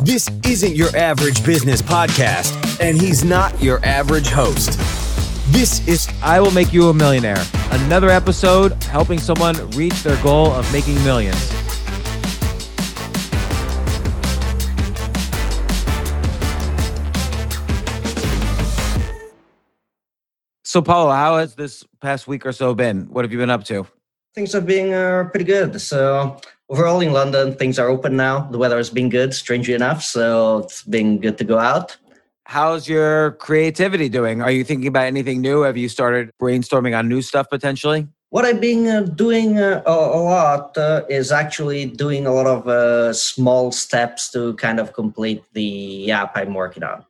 This isn't your average business podcast, and he's not your average host. This is I Will Make You a Millionaire, another episode helping someone reach their goal of making millions. So, Paulo, how has this past week or so been? What have you been up to? Things are being pretty good. So overall in London, things are open now. The weather has been good, strangely enough. So it's been good to go out. How's your creativity doing? Are you thinking about anything new? Have you started brainstorming on new stuff potentially? What I've been doing a lot is actually doing a lot of small steps to kind of complete the app I'm working on.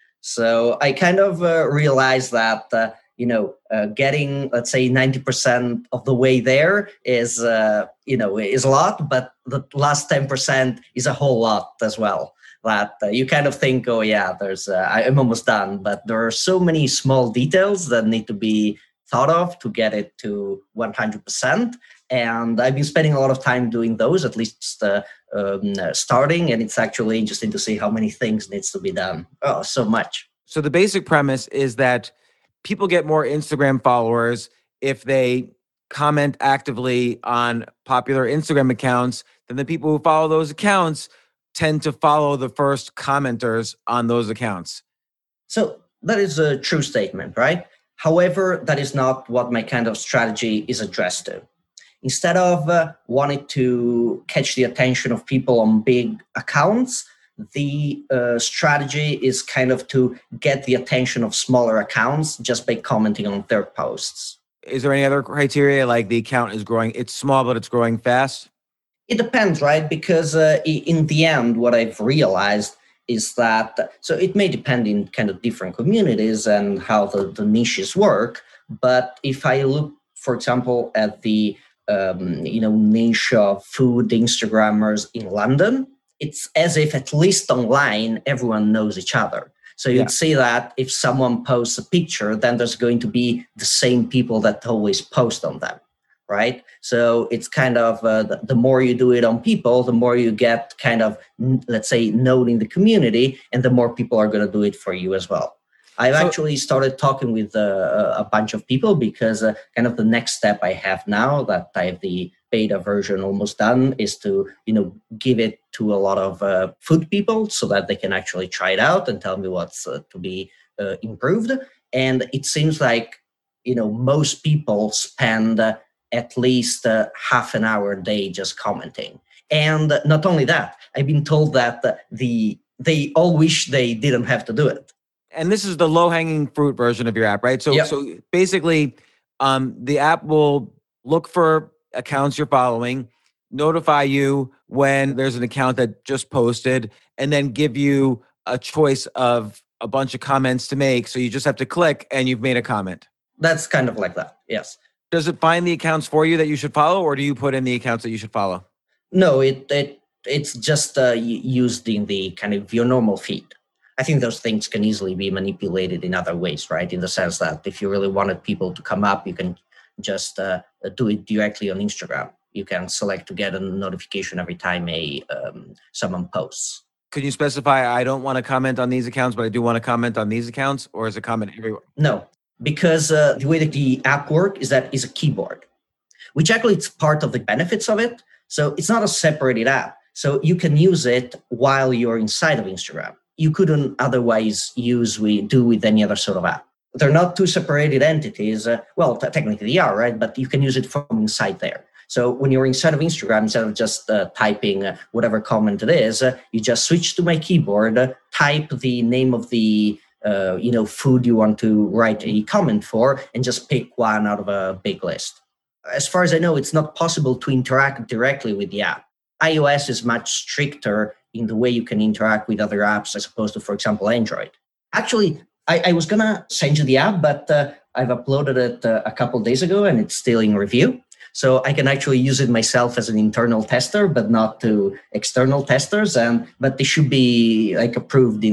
So I kind of realized that getting, let's say, 90% of the way there is a lot, but the last 10% is a whole lot as well. That you kind of think, I'm almost done, but there are so many small details that need to be thought of to get it to 100%. And I've been spending a lot of time doing those, at least starting, and it's actually interesting to see how many things needs to be done. Oh, so much. So the basic premise is that people get more Instagram followers if they comment actively on popular Instagram accounts than the people who follow those accounts tend to follow the first commenters on those accounts. So that is a true statement, right? However, that is not what my kind of strategy is addressed to. Instead of wanting to catch the attention of people on big accounts, the strategy is kind of to get the attention of smaller accounts just by commenting on their posts. Is there any other criteria, like the account is growing, it's small, but it's growing fast? It depends, right? Because in the end, what I've realized is that, so it may depend in kind of different communities and how the niches work. But if I look, for example, at the niche of food Instagrammers in London, it's as if at least online, everyone knows each other. So you'd see that if someone posts a picture, then there's going to be the same people that always post on them, right? So it's kind of the more you do it on people, the more you get kind of, let's say, known in the community, and the more people are going to do it for you as well. I've actually started talking with a bunch of people because kind of the next step I have now that I have the beta version almost done is to, give it to a lot of food people so that they can actually try it out and tell me what's to be improved. And it seems like, most people spend at least half an hour a day just commenting. And not only that, I've been told that they all wish they didn't have to do it. And this is the low-hanging fruit version of your app, right? So basically, the app will look for accounts you're following, notify you when there's an account that just posted, and then give you a choice of a bunch of comments to make. So you just have to click and you've made a comment. That's kind of like that, yes. Does it find the accounts for you that you should follow, or do you put in the accounts that you should follow? No, it's just used in the kind of your normal feed. I think those things can easily be manipulated in other ways, right? In the sense that if you really wanted people to come up, you can just do it directly on Instagram. You can select to get a notification every time someone posts. Could you specify, I don't want to comment on these accounts, but I do want to comment on these accounts, or is it comment everywhere? No, because the way that the app works is that it's a keyboard, which actually it's part of the benefits of it. So it's not a separated app. So you can use it while you're inside of Instagram. You couldn't otherwise do with any other sort of app. They're not two separated entities. Technically they are, right? But you can use it from inside there. So when you're inside of Instagram, instead of just typing whatever comment it is, you just switch to my keyboard, type the name of the food you want to write a comment for, and just pick one out of a big list. As far as I know, it's not possible to interact directly with the app. iOS is much stricter in the way you can interact with other apps as opposed to, for example, Android. Actually, I was going to send you the app, but I've uploaded it a couple of days ago and it's still in review. So I can actually use it myself as an internal tester, but not to external testers. But they should be approved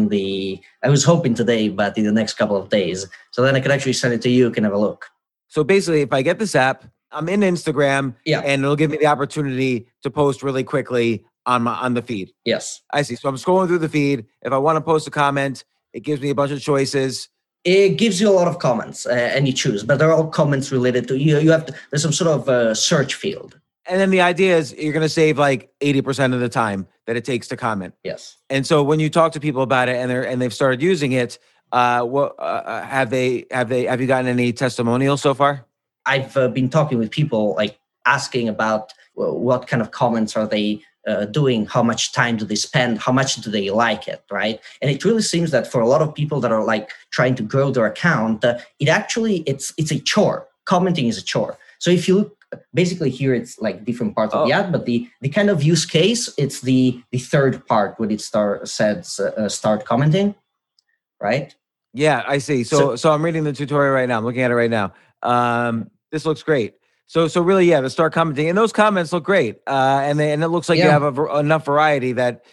I was hoping today, but in the next couple of days. So then I can actually send it to you, can have a look. So basically, if I get this app, I'm in Instagram, Yeah. and it'll give me the opportunity to post really quickly on the feed. Yes. I see. So I'm scrolling through the feed. If I want to post a comment, it gives me a bunch of choices. It gives you a lot of comments and you choose, but they're all comments related to you. There's some sort of search field. And then the idea is you're going to save like 80% of the time that it takes to comment. Yes. And so when you talk to people about it and they've started using it, have you gotten any testimonials so far? I've been talking with people, like asking about what kind of comments are they doing, how much time do they spend, how much do they like it, right? And it really seems that for a lot of people that are like trying to grow their account, it's a chore. Commenting is a chore. So if you look, basically here it's like different parts of the ad, but the kind of use case, it's the third part when it start commenting, right? Yeah, I see. So I'm reading the tutorial right now. I'm looking at it right now. This looks great. So really, yeah, to start commenting, and those comments look great. And it looks like you have enough variety that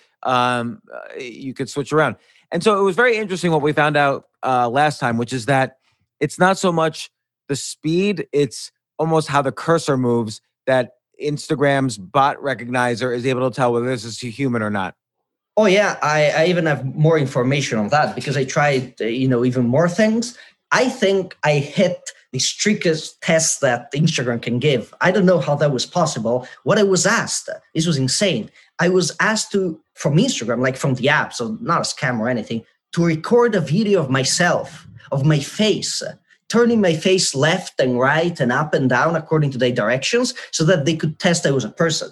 you could switch around. And so it was very interesting what we found out last time, which is that it's not so much the speed, it's almost how the cursor moves that Instagram's bot recognizer is able to tell whether this is a human or not. Oh yeah, I even have more information on that because I tried, even more things. I think I hit the strictest test that Instagram can give. I don't know how that was possible. What I was asked, this was insane. I was asked from Instagram, like from the app, so not a scam or anything, to record a video of myself, of my face, turning my face left and right and up and down according to their directions so that they could test I was a person.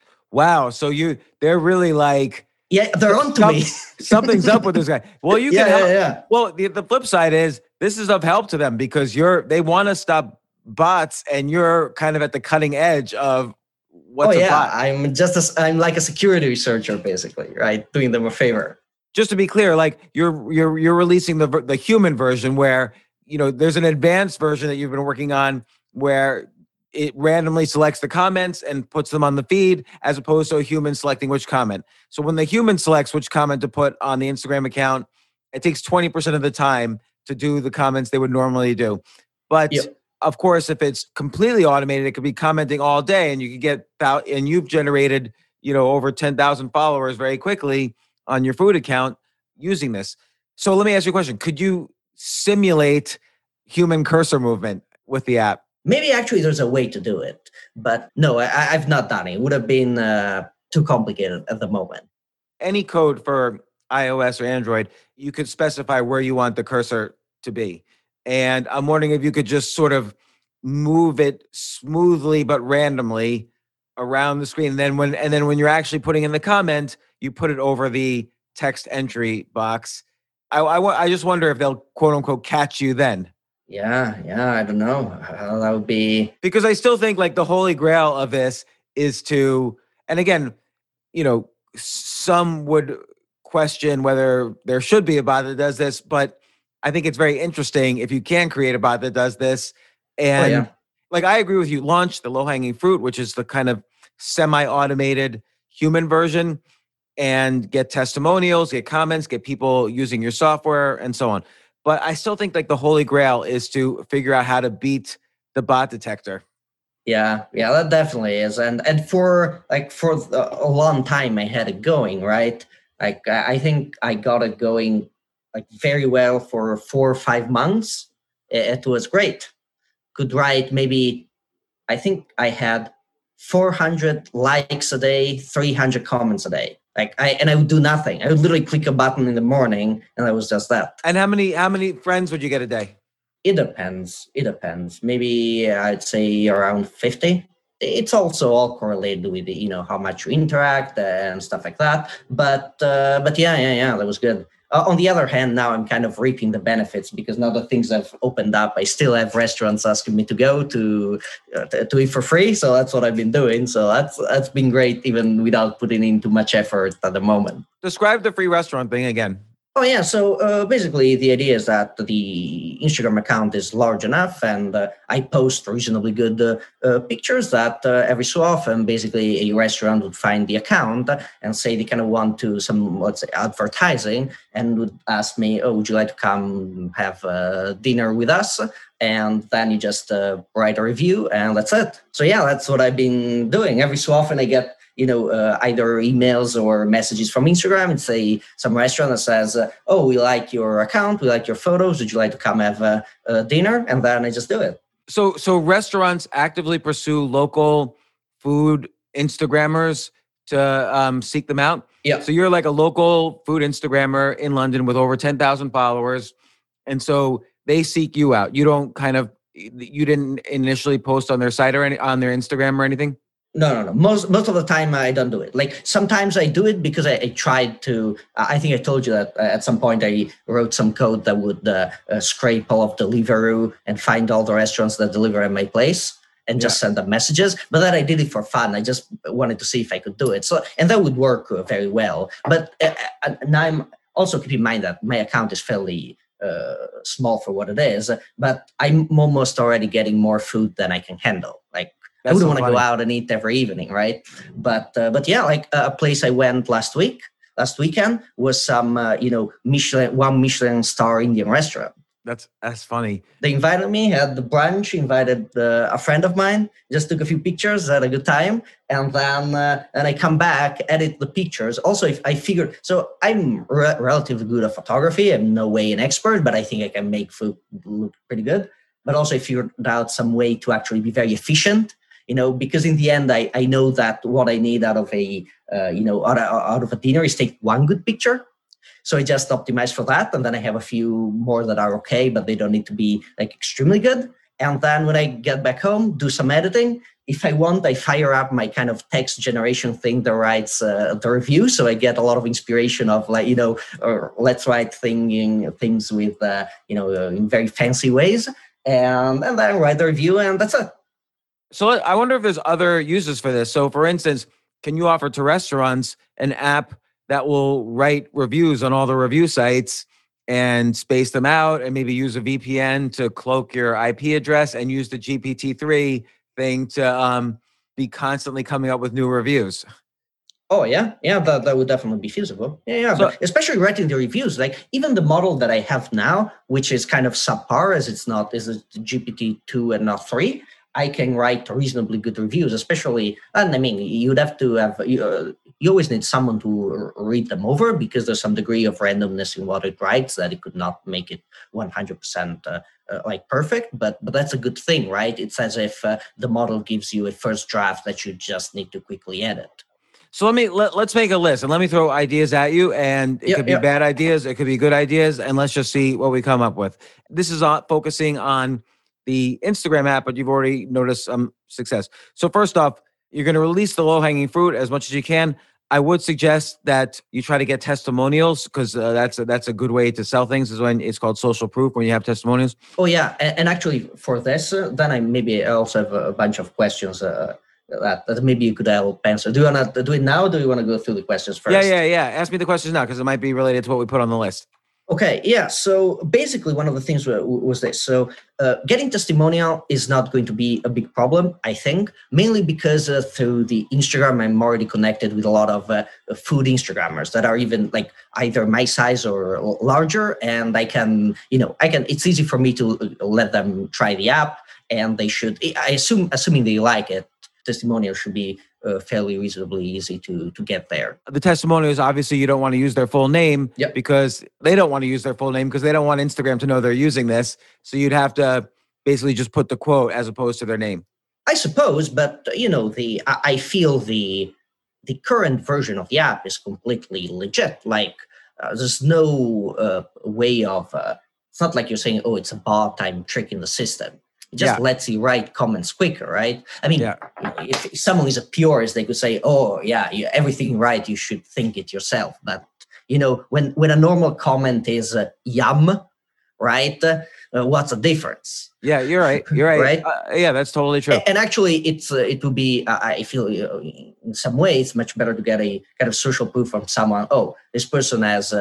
Wow. So they're really like... Yeah, they're onto me. Something's up with this guy. Well, you can help. Yeah. Well, the flip side is this is of help to them because they want to stop bots and you're kind of at the cutting edge of what's a bot. I'm like a security researcher basically, right? Doing them a favor. Just to be clear, like you're releasing the human version where, there's an advanced version that you've been working on where it randomly selects the comments and puts them on the feed as opposed to a human selecting which comment. So when the human selects which comment to put on the Instagram account, it takes 20% of the time to do the comments they would normally do. But of course, if it's completely automated, it could be commenting all day and you could get about, and you've generated, over 10,000 followers very quickly on your food account using this. So let me ask you a question. Could you simulate human cursor movement with the app? Maybe actually there's a way to do it, but no, I've not done it. It would have been too complicated at the moment. Any code for iOS or Android, you could specify where you want the cursor to be. And I'm wondering if you could just sort of move it smoothly but randomly around the screen. And then when you're actually putting in the comment, you put it over the text entry box. I just wonder if they'll quote unquote catch you then. Yeah, I don't know how that would be. Because I still think like the holy grail of this is to, and again, some would question whether there should be a bot that does this, but I think it's very interesting if you can create a bot that does this. And like, I agree with you, launch the low-hanging fruit, which is the kind of semi-automated human version, and get testimonials, get comments, get people using your software and so on. But I still think like the holy grail is to figure out how to beat the bot detector. Yeah, that definitely is. And for a long time I had it going, right? Like I think I got it going like very well for 4 or 5 months. It was great. Could write maybe, I think I had 400 likes a day, 300 comments a day. I would do nothing. I would literally click a button in the morning, and that was just that. And how many friends would you get a day? It depends. Maybe I'd say around 50. It's also all correlated with how much you interact and stuff like that. But yeah, that was good. On the other hand, now I'm kind of reaping the benefits because now that things have opened up, I still have restaurants asking me to go to eat for free. So that's what I've been doing. So that's been great, even without putting in too much effort at the moment. Describe the free restaurant thing again. Oh, yeah. So basically, the idea is that the Instagram account is large enough and I post reasonably good pictures that every so often, basically, a restaurant would find the account and say they kind of want to some, let's say, advertising and would ask me, oh, would you like to come have dinner with us? And then you just write a review and that's it. So, yeah, that's what I've been doing. Every so often I get either emails or messages from Instagram. It's some restaurant that says, "Oh, we like your account, we like your photos. Would you like to come have a dinner?" And then I just do it. So restaurants actively pursue local food Instagrammers to seek them out. Yeah. So you're like a local food Instagrammer in London with over 10,000 followers, and so they seek you out. You didn't initially post on their site or on their Instagram or anything? No. Most of the time I don't do it. Like sometimes I do it because I tried to. I think I told you that at some point I wrote some code that would scrape all of Deliveroo and find all the restaurants that deliver at my place and just send them messages. But then I did it for fun. I just wanted to see if I could do it. So and that would work very well. But now I'm also keep in mind that my account is fairly small for what it is. But I'm almost already getting more food than I can handle. Like. I wouldn't want to go out and eat every evening, right? But yeah, like a place I went last weekend was some Michelin star Indian restaurant. That's funny. They invited me, had the brunch, invited a friend of mine, just took a few pictures, had a good time, and then I come back, edit the pictures. Also, if I figured, so I'm relatively good at photography. I'm no way an expert, but I think I can make food look pretty good. But also I figured out some way to actually be very efficient. Because in the end, I know that what I need out of out of a dinner is take one good picture. So I just optimize for that. And then I have a few more that are okay, but they don't need to be like extremely good. And then when I get back home, do some editing. If I want, I fire up my kind of text generation thing that writes the review. So I get a lot of inspiration of or let's write things with, in very fancy ways. And then I write the review and that's it. So I wonder if there's other uses for this. So for instance, can you offer to restaurants an app that will write reviews on all the review sites and space them out and maybe use a VPN to cloak your IP address and use the GPT-3 thing to be constantly coming up with new reviews? Oh, yeah. Yeah, that would definitely be feasible. Yeah. So, but especially writing the reviews, like even the model that I have now, which is kind of subpar as is a GPT-2 and not 3, I can write reasonably good reviews, especially, and I mean, you'd have to have, you always need someone to read them over because there's some degree of randomness in what it writes that it could not make it 100% like perfect, but that's a good thing, right? It's as if the model gives you a first draft that you just need to quickly edit. So let's make a list and let me throw ideas at you, and it could be bad ideas, it could be good ideas, and let's just see what we come up with. This is focusing on the Instagram app, but you've already noticed some success. So first off, you're going to release the low-hanging fruit as much as you can. I would suggest that you try to get testimonials because that's a good way to sell things. Is when it's called social proof when you have testimonials. Oh yeah, and actually for this, then I also have a bunch of questions that maybe you could help answer. Do you want to do it now? Or do you want to go through the questions first? Yeah. Ask me the questions now because it might be related to what we put on the list. Okay, yeah. So basically, one of the things was this. So getting testimonial is not going to be a big problem, I think, mainly because through the Instagram, I'm already connected with a lot of food Instagrammers that are even like either my size or larger, and I can. It's easy for me to let them try the app, and they should. Assuming they like it, testimonial should be fairly reasonably easy to get there. The testimonials, obviously, you don't want to use their full name because they don't want to use their full name because they don't want Instagram to know they're using this. So you'd have to basically just put the quote as opposed to their name. I suppose, but I feel the current version of the app is completely legit. Like there's no way of. It's not like you're saying, "Oh, it's a bot. I'm tricking the system." It just lets you write comments quicker, right? I mean, if someone is a purist, they could say, "Oh, yeah, everything right. You should think it yourself." But when a normal comment is "yum," right? What's the difference? Yeah, you're right. You're right. Right? That's totally true. And actually, it would be. I feel in some ways much better to get a kind of social proof from someone. Oh, this person has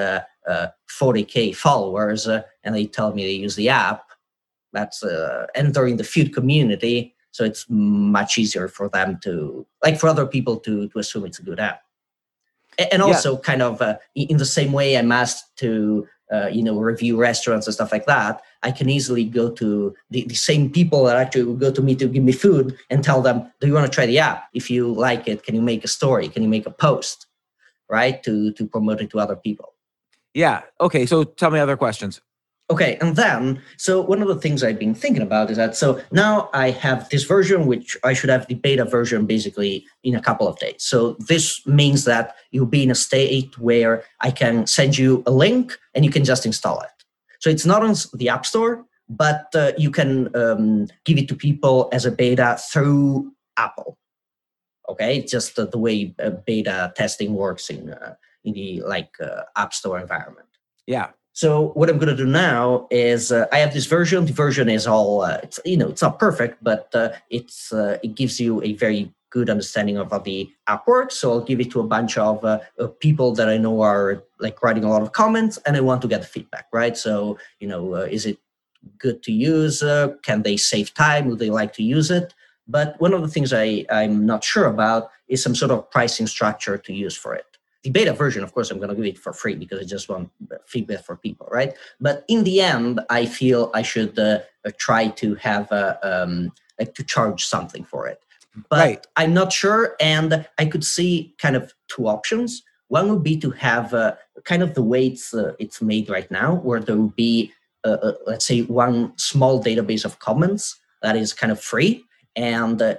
40K followers, and they tell me they use the app. That's entering the food community, so it's much easier for them to, like, for other people to assume it's a good app. And also, kind of in the same way, I'm asked to review restaurants and stuff like that, I can easily go to the same people that actually will go to me to give me food and tell them, do you want to try the app? If you like it, can you make a story? Can you make a post, right? To promote it to other people. Yeah. Okay. So tell me other questions. Okay, and then, so one of the things I've been thinking about is that, so now I have this version, which I should have the beta version basically in a couple of days. So this means that you'll be in a state where I can send you a link and you can just install it. So it's not on the App Store, but you can give it to people as a beta through Apple. Okay, it's just the way beta testing works in the App Store environment. Yeah. So what I'm going to do now is I have this version. The version is all it's not perfect, but it gives you a very good understanding of how the app works. So I'll give it to a bunch of people that I know are writing a lot of comments, and I want to get the feedback, right? So is it good to use? Can they save time? Would they like to use it? But one of the things I'm not sure about is some sort of pricing structure to use for it. The beta version, of course, I'm going to give it for free because I just want feedback for people, right? But in the end, I feel I should try to have to charge something for it. But right. I'm not sure, and I could see kind of two options. One would be to have kind of the way it's made right now, where there would be, let's say, one small database of comments that is kind of free, and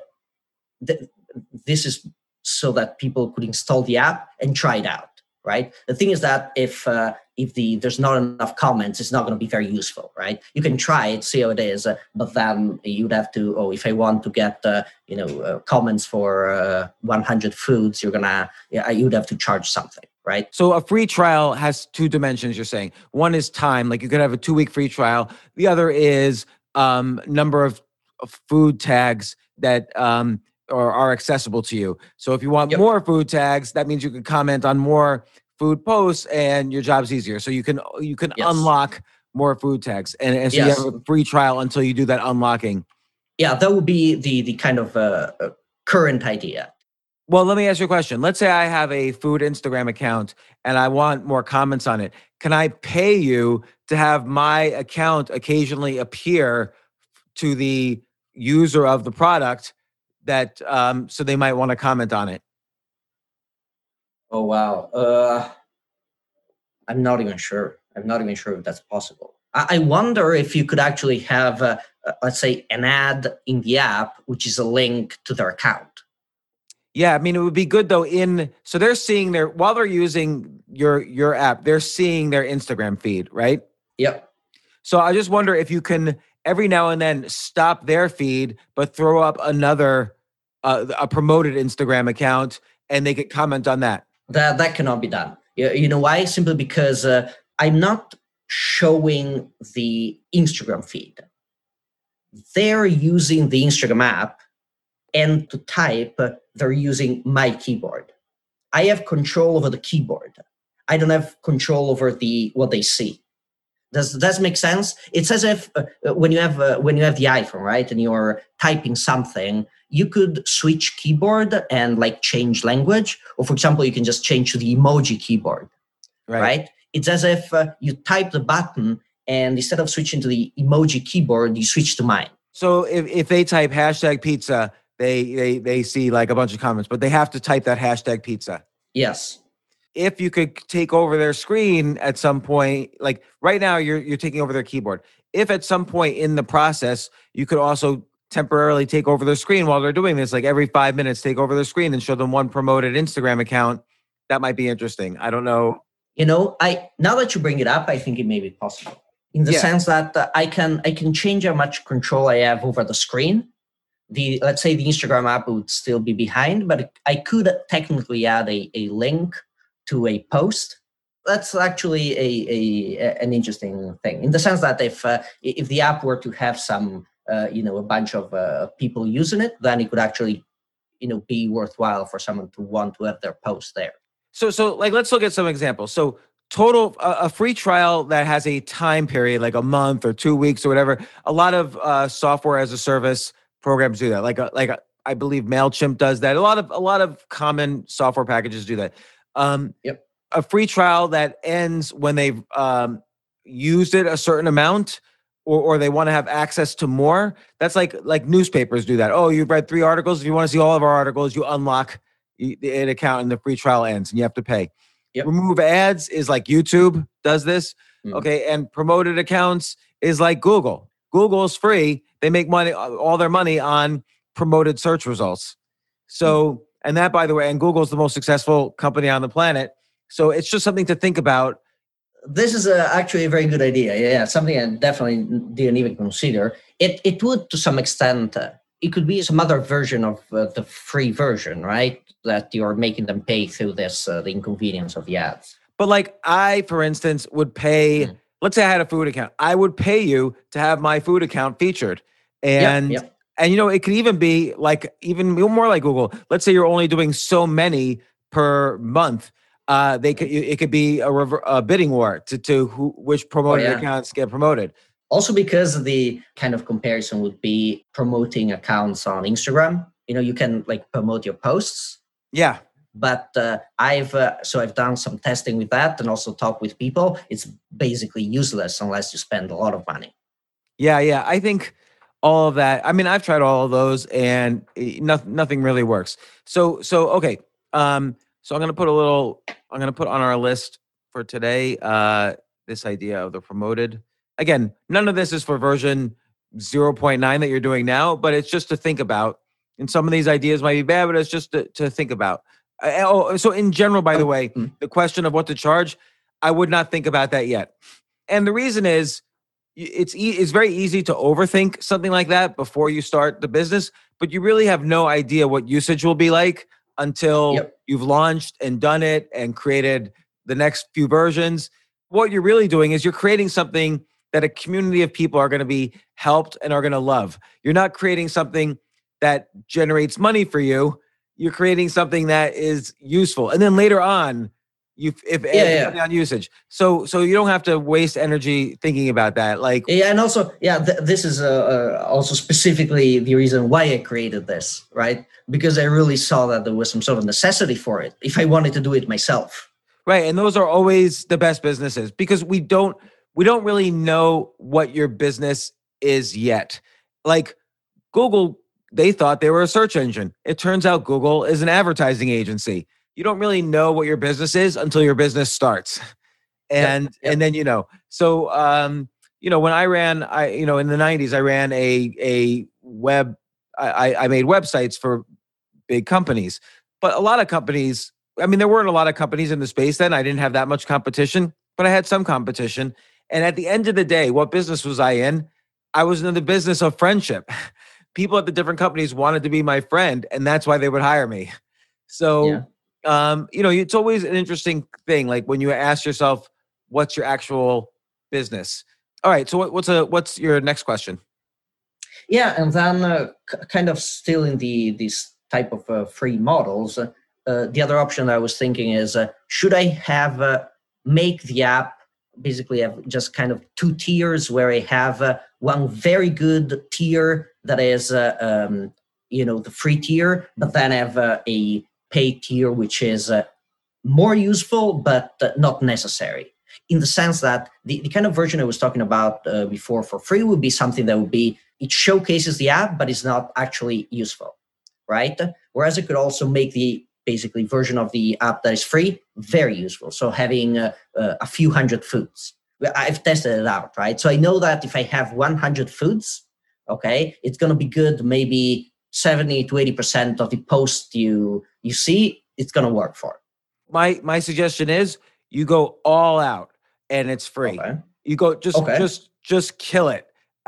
this is so that people could install the app and try it out, right? The thing is that if there's not enough comments, it's not going to be very useful, right? You can try it, see how it is, but then you'd have to, if I want to get comments for 100 foods, you'd have to charge something, right? So a free trial has two dimensions, you're saying. One is time, like you could have a 2-week free trial. The other is number of food tags that or are accessible to you. So if you want more food tags, that means you can comment on more food posts and your job's easier. So you can unlock more food tags. And so you have a free trial until you do that unlocking. Yeah, that would be the kind of current idea. Well, let me ask you a question. Let's say I have a food Instagram account and I want more comments on it. Can I pay you to have my account occasionally appear to the user of the product that so they might want to comment on it? Oh, wow. I'm not even sure. I'm not even sure if that's possible. I wonder if you could actually have, let's say, an ad in the app, which is a link to their account. Yeah, I mean, it would be good though. So they're seeing while they're using your app, they're seeing their Instagram feed, right? Yep. So I just wonder if you can every now and then stop their feed, but throw up another a promoted Instagram account, and they could comment on that. That cannot be done. You know why? Simply because I'm not showing the Instagram feed. They're using the Instagram app, and to type, they're using my keyboard. I have control over the keyboard. I don't have control over what they see. Does that make sense? It's as if when you have the iPhone, right, and you're typing something, you could switch keyboard and change language, or for example, you can just change to the emoji keyboard, right? It's as if you type the button, and instead of switching to the emoji keyboard, you switch to mine. So if they type #pizza, they see a bunch of comments, but they have to type that #pizza. Yes. If you could take over their screen at some point, like right now you're taking over their keyboard. If at some point in the process, you could also temporarily take over their screen while they're doing this, like every 5 minutes, take over their screen and show them one promoted Instagram account. That might be interesting. I don't know. Now that you bring it up, I think it may be possible in the sense that I can change how much control I have over the screen. Let's say the Instagram app would still be behind, but I could technically add a link to a post. That's actually an interesting thing in the sense that if the app were to have some a bunch of people using it, then it could actually be worthwhile for someone to want to have their post there. So let's look at some examples. So total a free trial that has a time period like a month or 2 weeks or whatever. A lot of software as a service programs do that. Like I believe MailChimp does that. A lot of common software packages do that. A free trial that ends when they've used it a certain amount, or they want to have access to more. That's like newspapers do that. Oh, you've read 3 articles. If you want to see all of our articles, you unlock an account and the free trial ends and you have to pay. Yep. Remove ads is like YouTube does this. Okay. And promoted accounts is like Google. Google is free. They make money, all their money on promoted search results. So, and that, by the way, and Google is the most successful company on the planet. So it's just something to think about. This is actually a very good idea. Yeah, something I definitely didn't even consider. It would, to some extent, it could be some other version of the free version, right? That you're making them pay through this, the inconvenience of the ads. But like I, for instance, would pay, let's say I had a food account. I would pay you to have my food account featured. And, and it could even be like, even more like Google. Let's say you're only doing so many per month. It could be a bidding war to which promoted accounts get promoted. Also, because the kind of comparison would be promoting accounts on Instagram. You can like promote your posts. Yeah. But I've done some testing with that and also talked with people. It's basically useless unless you spend a lot of money. Yeah. I think all of that. I mean, I've tried all of those and nothing really works. So okay. So I'm going to put on our list for today, this idea of the promoted. Again, none of this is for version 0.9 that you're doing now, but it's just to think about. And some of these ideas might be bad, but it's just to think about. So in general, by the way, the question of what to charge, I would not think about that yet. And the reason is it's very easy to overthink something like that before you start the business, but you really have no idea what usage will be like until you've launched and done it and created the next few versions. What you're really doing is you're creating something that a community of people are going to be helped and are going to love. You're not creating something that generates money for you. You're creating something that is useful. And then later on, depending on usage. So you don't have to waste energy thinking about that. And also, this is also specifically the reason why I created this, right? Because I really saw that there was some sort of necessity for it if I wanted to do it myself. Right. And those are always the best businesses because we don't really know what your business is yet. Like Google, they thought they were a search engine. It turns out Google is an advertising agency. You don't really know what your business is until your business starts. And then, so, when I ran, in the 90s, I ran a web, I made websites for big companies, but a lot of companies, there weren't a lot of companies in the space then. I didn't have that much competition, but I had some competition. And at the end of the day, what business was I in? I was in the business of friendship. People at the different companies wanted to be my friend, and that's why they would hire me. So, it's always an interesting thing. Like when you ask yourself, what's your actual business? All right. So what's your next question? Yeah. And then kind of still in this type of free models, the other option I was thinking is, should I have make the app basically have just kind of 2 tiers where I have one very good tier that is, the free tier, but then I have a paid tier, which is more useful, but not necessary. In the sense that the kind of version I was talking about before for free would be something that would be, it showcases the app, but it's not actually useful, right? Whereas it could also make the basically version of the app that is free very useful. So having a few hundred foods. I've tested it out, right? So I know that if I have 100 foods, okay, it's going to be good. Maybe 70 to 80% of the posts you see, it's going to work for. My suggestion is you go all out and it's free. Okay. You go just kill it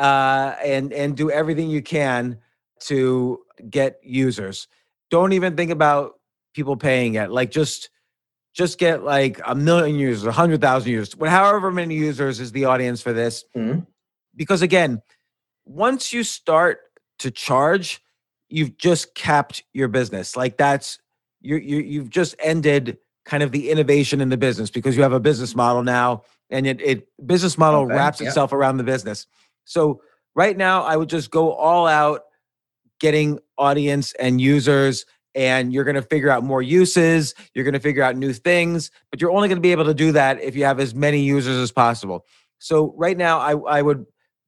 and do everything you can to get users. Don't even think about people paying it. Like just get like 1 million users, 100,000 users, however many users is the audience for this. Mm-hmm. Because again, once you start to charge, you've just capped your business. Like you've just ended kind of the innovation in the business because you have a business model now, and business model wraps itself around the business. So right now, I would just go all out, getting audience and users, and you're going to figure out more uses. You're going to figure out new things, but you're only going to be able to do that if you have as many users as possible. So right now, I would,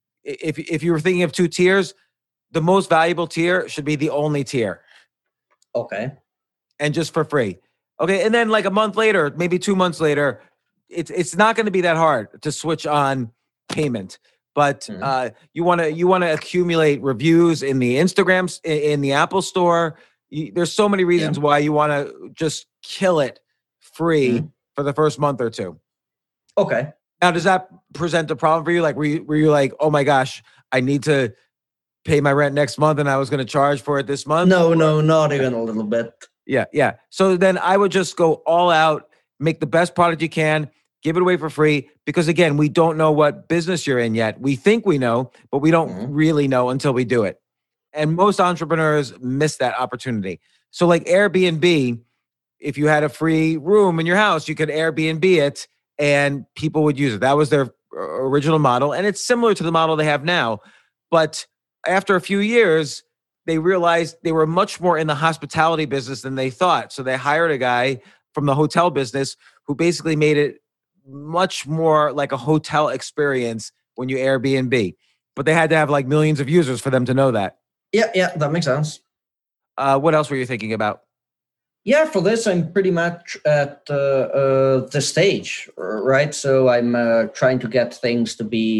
if you were thinking of two tiers, the most valuable tier should be the only tier. Okay. And just for free. Okay. And then like a month later, maybe 2 months later, it's not going to be that hard to switch on payment. But you want to accumulate reviews in the Instagrams, in the Apple Store. There's so many reasons why you want to just kill it free for the first month or two. Okay. Now, does that present a problem for you? Like, were you like, oh my gosh, I need to pay my rent next month and I was going to charge for it this month? No, not even a little bit. Yeah. So then I would just go all out, make the best product you can, give it away for free. Because again, we don't know what business you're in yet. We think we know, but we don't really know until we do it. And most entrepreneurs miss that opportunity. So like Airbnb, if you had a free room in your house, you could Airbnb it and people would use it. That was their original model. And it's similar to the model they have now. But after a few years, they realized they were much more in the hospitality business than they thought. So they hired a guy from the hotel business who basically made it much more like a hotel experience when you Airbnb. But they had to have like millions of users for them to know that. Yeah, that makes sense. What else were you thinking about? Yeah, for this, I'm pretty much at the stage, right? So I'm trying to get things to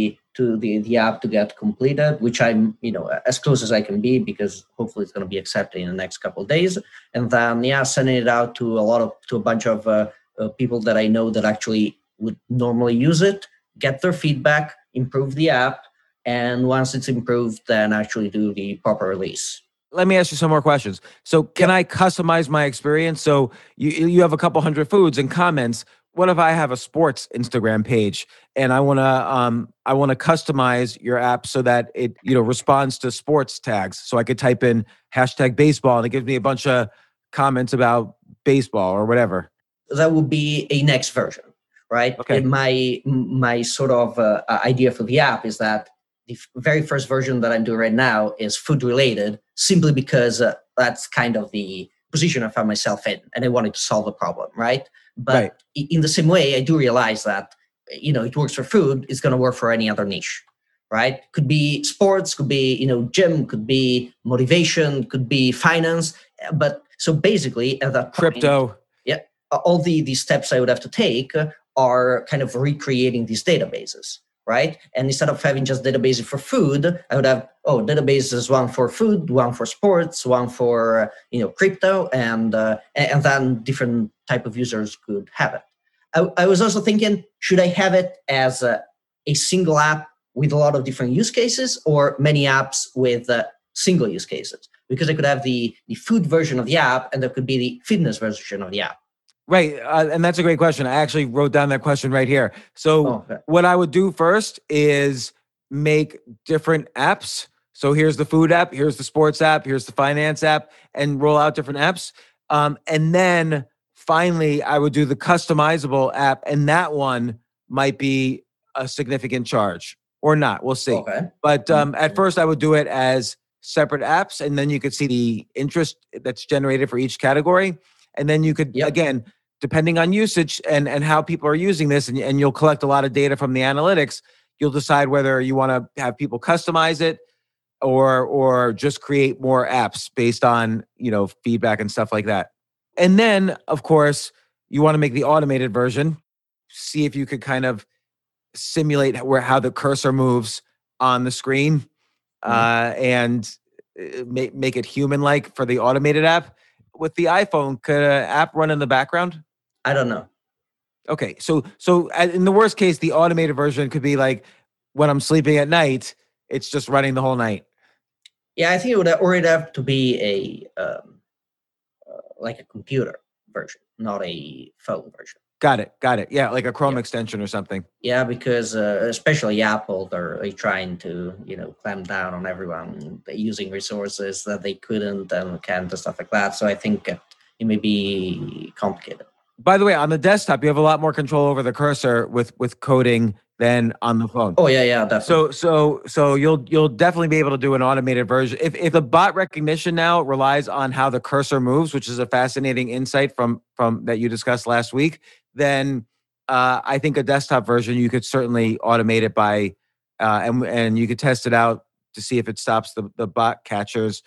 the app to get completed, which I'm, as close as I can be, because hopefully it's going to be accepted in the next couple of days. And then, sending it out to a bunch of people that I know that actually would normally use it, get their feedback, improve the app. And once it's improved, then actually do the proper release. Let me ask you some more questions. So can I customize my experience? So you have a couple hundred foods and comments. What if I have a sports Instagram page and I want to customize your app so that it, responds to sports tags? So I could type in #baseball and it gives me a bunch of comments about baseball or whatever. That would be a next version, right? Okay. And my sort of idea for the app is that the very first version that I'm doing right now is food related, simply because that's kind of the position I found myself in, and I wanted to solve a problem, right? But in the same way, I do realize that, it works for food, it's going to work for any other niche, right? Could be sports, could be, gym, could be motivation, could be finance. But so basically at that point, crypto. Yeah. All the steps I would have to take are kind of recreating these databases. Right. And instead of having just databases for food, I would have, databases, one for food, one for sports, one for, crypto, and then different type of users could have it. I was also thinking, should I have it as a single app with a lot of different use cases, or many apps with single use cases? Because I could have the food version of the app, and there could be the fitness version of the app. Right. And that's a great question. I actually wrote down that question right here. So what I would do first is make different apps. So here's the food app, here's the sports app, here's the finance app, and roll out different apps. And then finally, I would do the customizable app, and that one might be a significant charge or not. We'll see. Okay. But at first, I would do it as separate apps, and then you could see the interest that's generated for each category. And then you could, again, depending on usage and how people are using this, and you'll collect a lot of data from the analytics, you'll decide whether you want to have people customize it or just create more apps based on, feedback and stuff like that. And then, of course, you want to make the automated version, see if you could kind of simulate how the cursor moves on the screen and make it human-like for the automated app. With the iPhone, could an app run in the background? I don't know. Okay, so in the worst case, the automated version could be like when I'm sleeping at night, it's just running the whole night. Yeah, I think it'd have to be like a computer version, not a phone version. Got it. Yeah, like a Chrome extension or something. Yeah, because especially Apple, they're trying to clamp down on everyone using resources that they couldn't and can't and stuff like that. So I think it may be complicated. By the way, on the desktop, you have a lot more control over the cursor with coding than on the phone. Oh yeah, definitely. So you'll definitely be able to do an automated version. If the bot recognition now relies on how the cursor moves, which is a fascinating insight from that you discussed last week, then I think a desktop version, you could certainly automate it by, and you could test it out to see if it stops the bot catchers.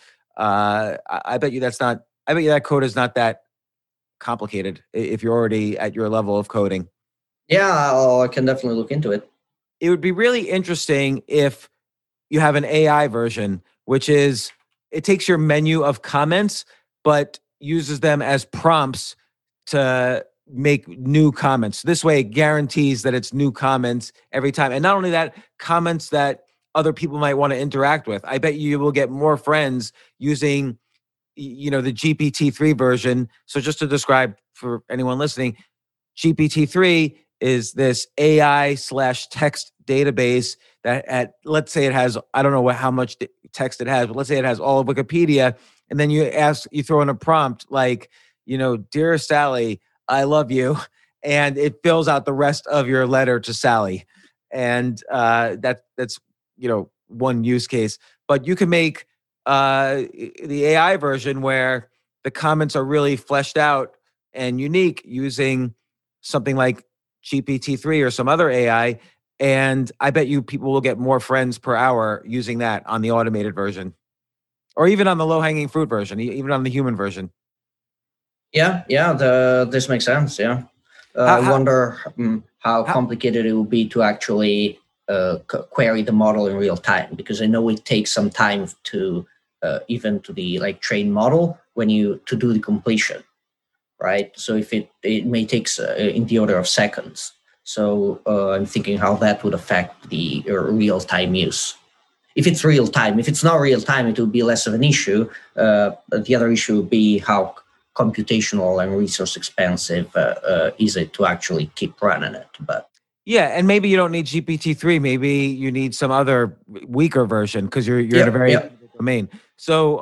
I bet you that's not. I bet you that code is not that complicated if you're already at your level of coding. Yeah, I can definitely look into it. It would be really interesting if you have an AI version, which is it takes your menu of comments, but uses them as prompts to make new comments. This way, it guarantees that it's new comments every time. And not only that, comments that other people might want to interact with. I bet you will get more friends using, the GPT-3 version. So just to describe for anyone listening, GPT-3 is this AI/text database that let's say it has, I don't know how much text it has, but let's say it has all of Wikipedia. And then you throw in a prompt like, dear Sally, I love you. And it fills out the rest of your letter to Sally. And that's one use case. But you can make the AI version where the comments are really fleshed out and unique using something like GPT-3 or some other AI. And I bet you people will get more friends per hour using that on the automated version, or even on the low-hanging fruit version, even on the human version. Yeah, this makes sense. Yeah, I wonder how complicated it will be to actually query the model in real time, because I know it takes some time to even to the train model to do the completion, right? So if it may take in the order of seconds. So I'm thinking how that would affect the real time use. If it's real time, if it's not real time, it will be less of an issue. The other issue would be how computational and resource expensive is it to actually keep running it. But yeah, and maybe you don't need GPT-3. Maybe you need some other weaker version because you're in a very domain. So,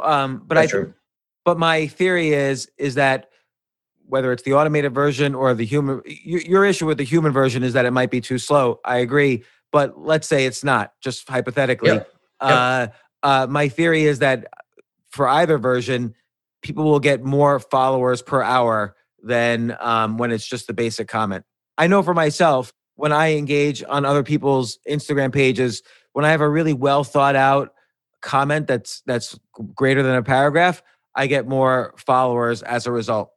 but my theory is that whether it's the automated version or the human, your issue with the human version is that it might be too slow. I agree, but let's say it's not. Just hypothetically, my theory is that for either version, people will get more followers per hour than when it's just the basic comment. I know for myself, when I engage on other people's Instagram pages, when I have a really well thought out comment that's greater than a paragraph, I get more followers as a result.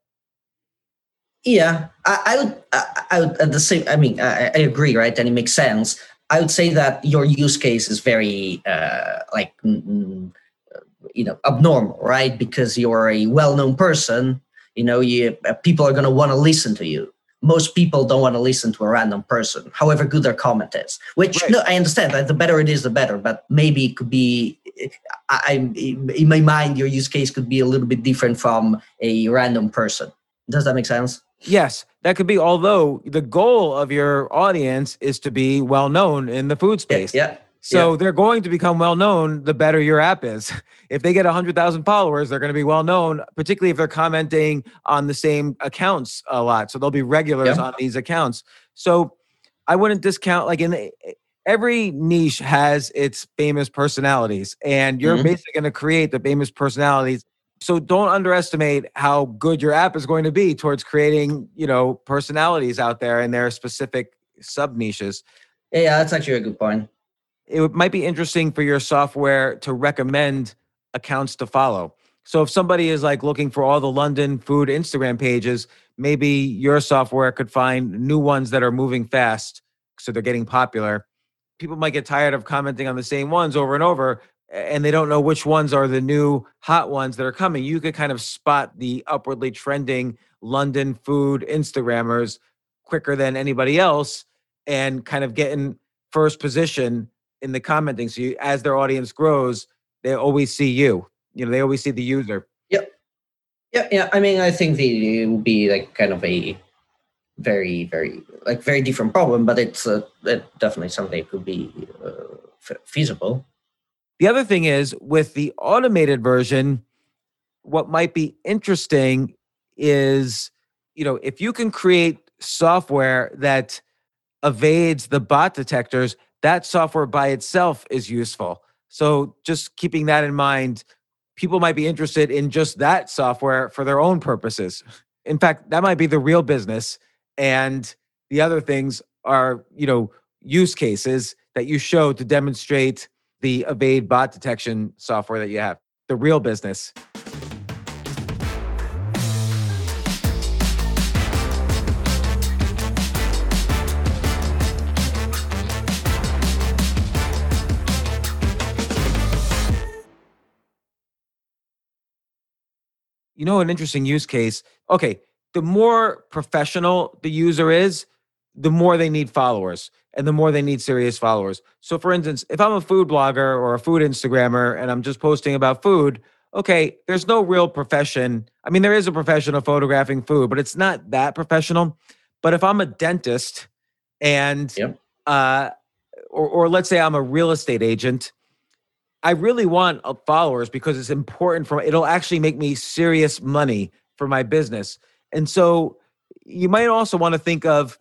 Yeah, I would at the same. I mean, I agree, right? And it makes sense. I would say that your use case is very abnormal, right? Because you're a well-known person. People are going to want to listen to you. Most people don't want to listen to a random person, however good their comment is. Which, right. No, I understand that the better it is, the better. But maybe it could be. In my mind, your use case could be a little bit different from a random person. Does that make sense? Yes, that could be. Although the goal of your audience is to be well known in the food space. Yeah. So they're going to become well known the better your app is. If they get 100,000 followers, they're going to be well known, particularly if they're commenting on the same accounts a lot. So they'll be regulars on these accounts. So I wouldn't discount, every niche has its famous personalities, and you're basically going to create the famous personalities. So don't underestimate how good your app is going to be towards creating, personalities out there in their specific sub niches. Yeah, that's actually a good point. It might be interesting for your software to recommend accounts to follow. So if somebody is looking for all the London food Instagram pages, maybe your software could find new ones that are moving fast, so they're getting popular. People might get tired of commenting on the same ones over and over, and they don't know which ones are the new hot ones that are coming. You could kind of spot the upwardly trending London food Instagrammers quicker than anybody else and kind of get in first position in the commenting. So as their audience grows, they always see you. They always see the user. Yep. Yeah. I mean, I think it will be kind of a very, very very different problem, but it's definitely something that could be feasible. The other thing is with the automated version, what might be interesting is, if you can create software that evades the bot detectors, that software by itself is useful. So just keeping that in mind, people might be interested in just that software for their own purposes. In fact, that might be the real business. And The other things are, use cases that you show to demonstrate the Evade bot detection software that you have, the real business. An interesting use case. Okay, the more professional the user is, the more they need followers and the more they need serious followers. So for instance, if I'm a food blogger or a food Instagrammer and I'm just posting about food, okay, there's no real profession. I mean, there is a profession of photographing food, but it's not that professional. But if I'm a dentist and, or let's say I'm a real estate agent, I really want followers because it's important it'll actually make me serious money for my business. And so you might also want to think of,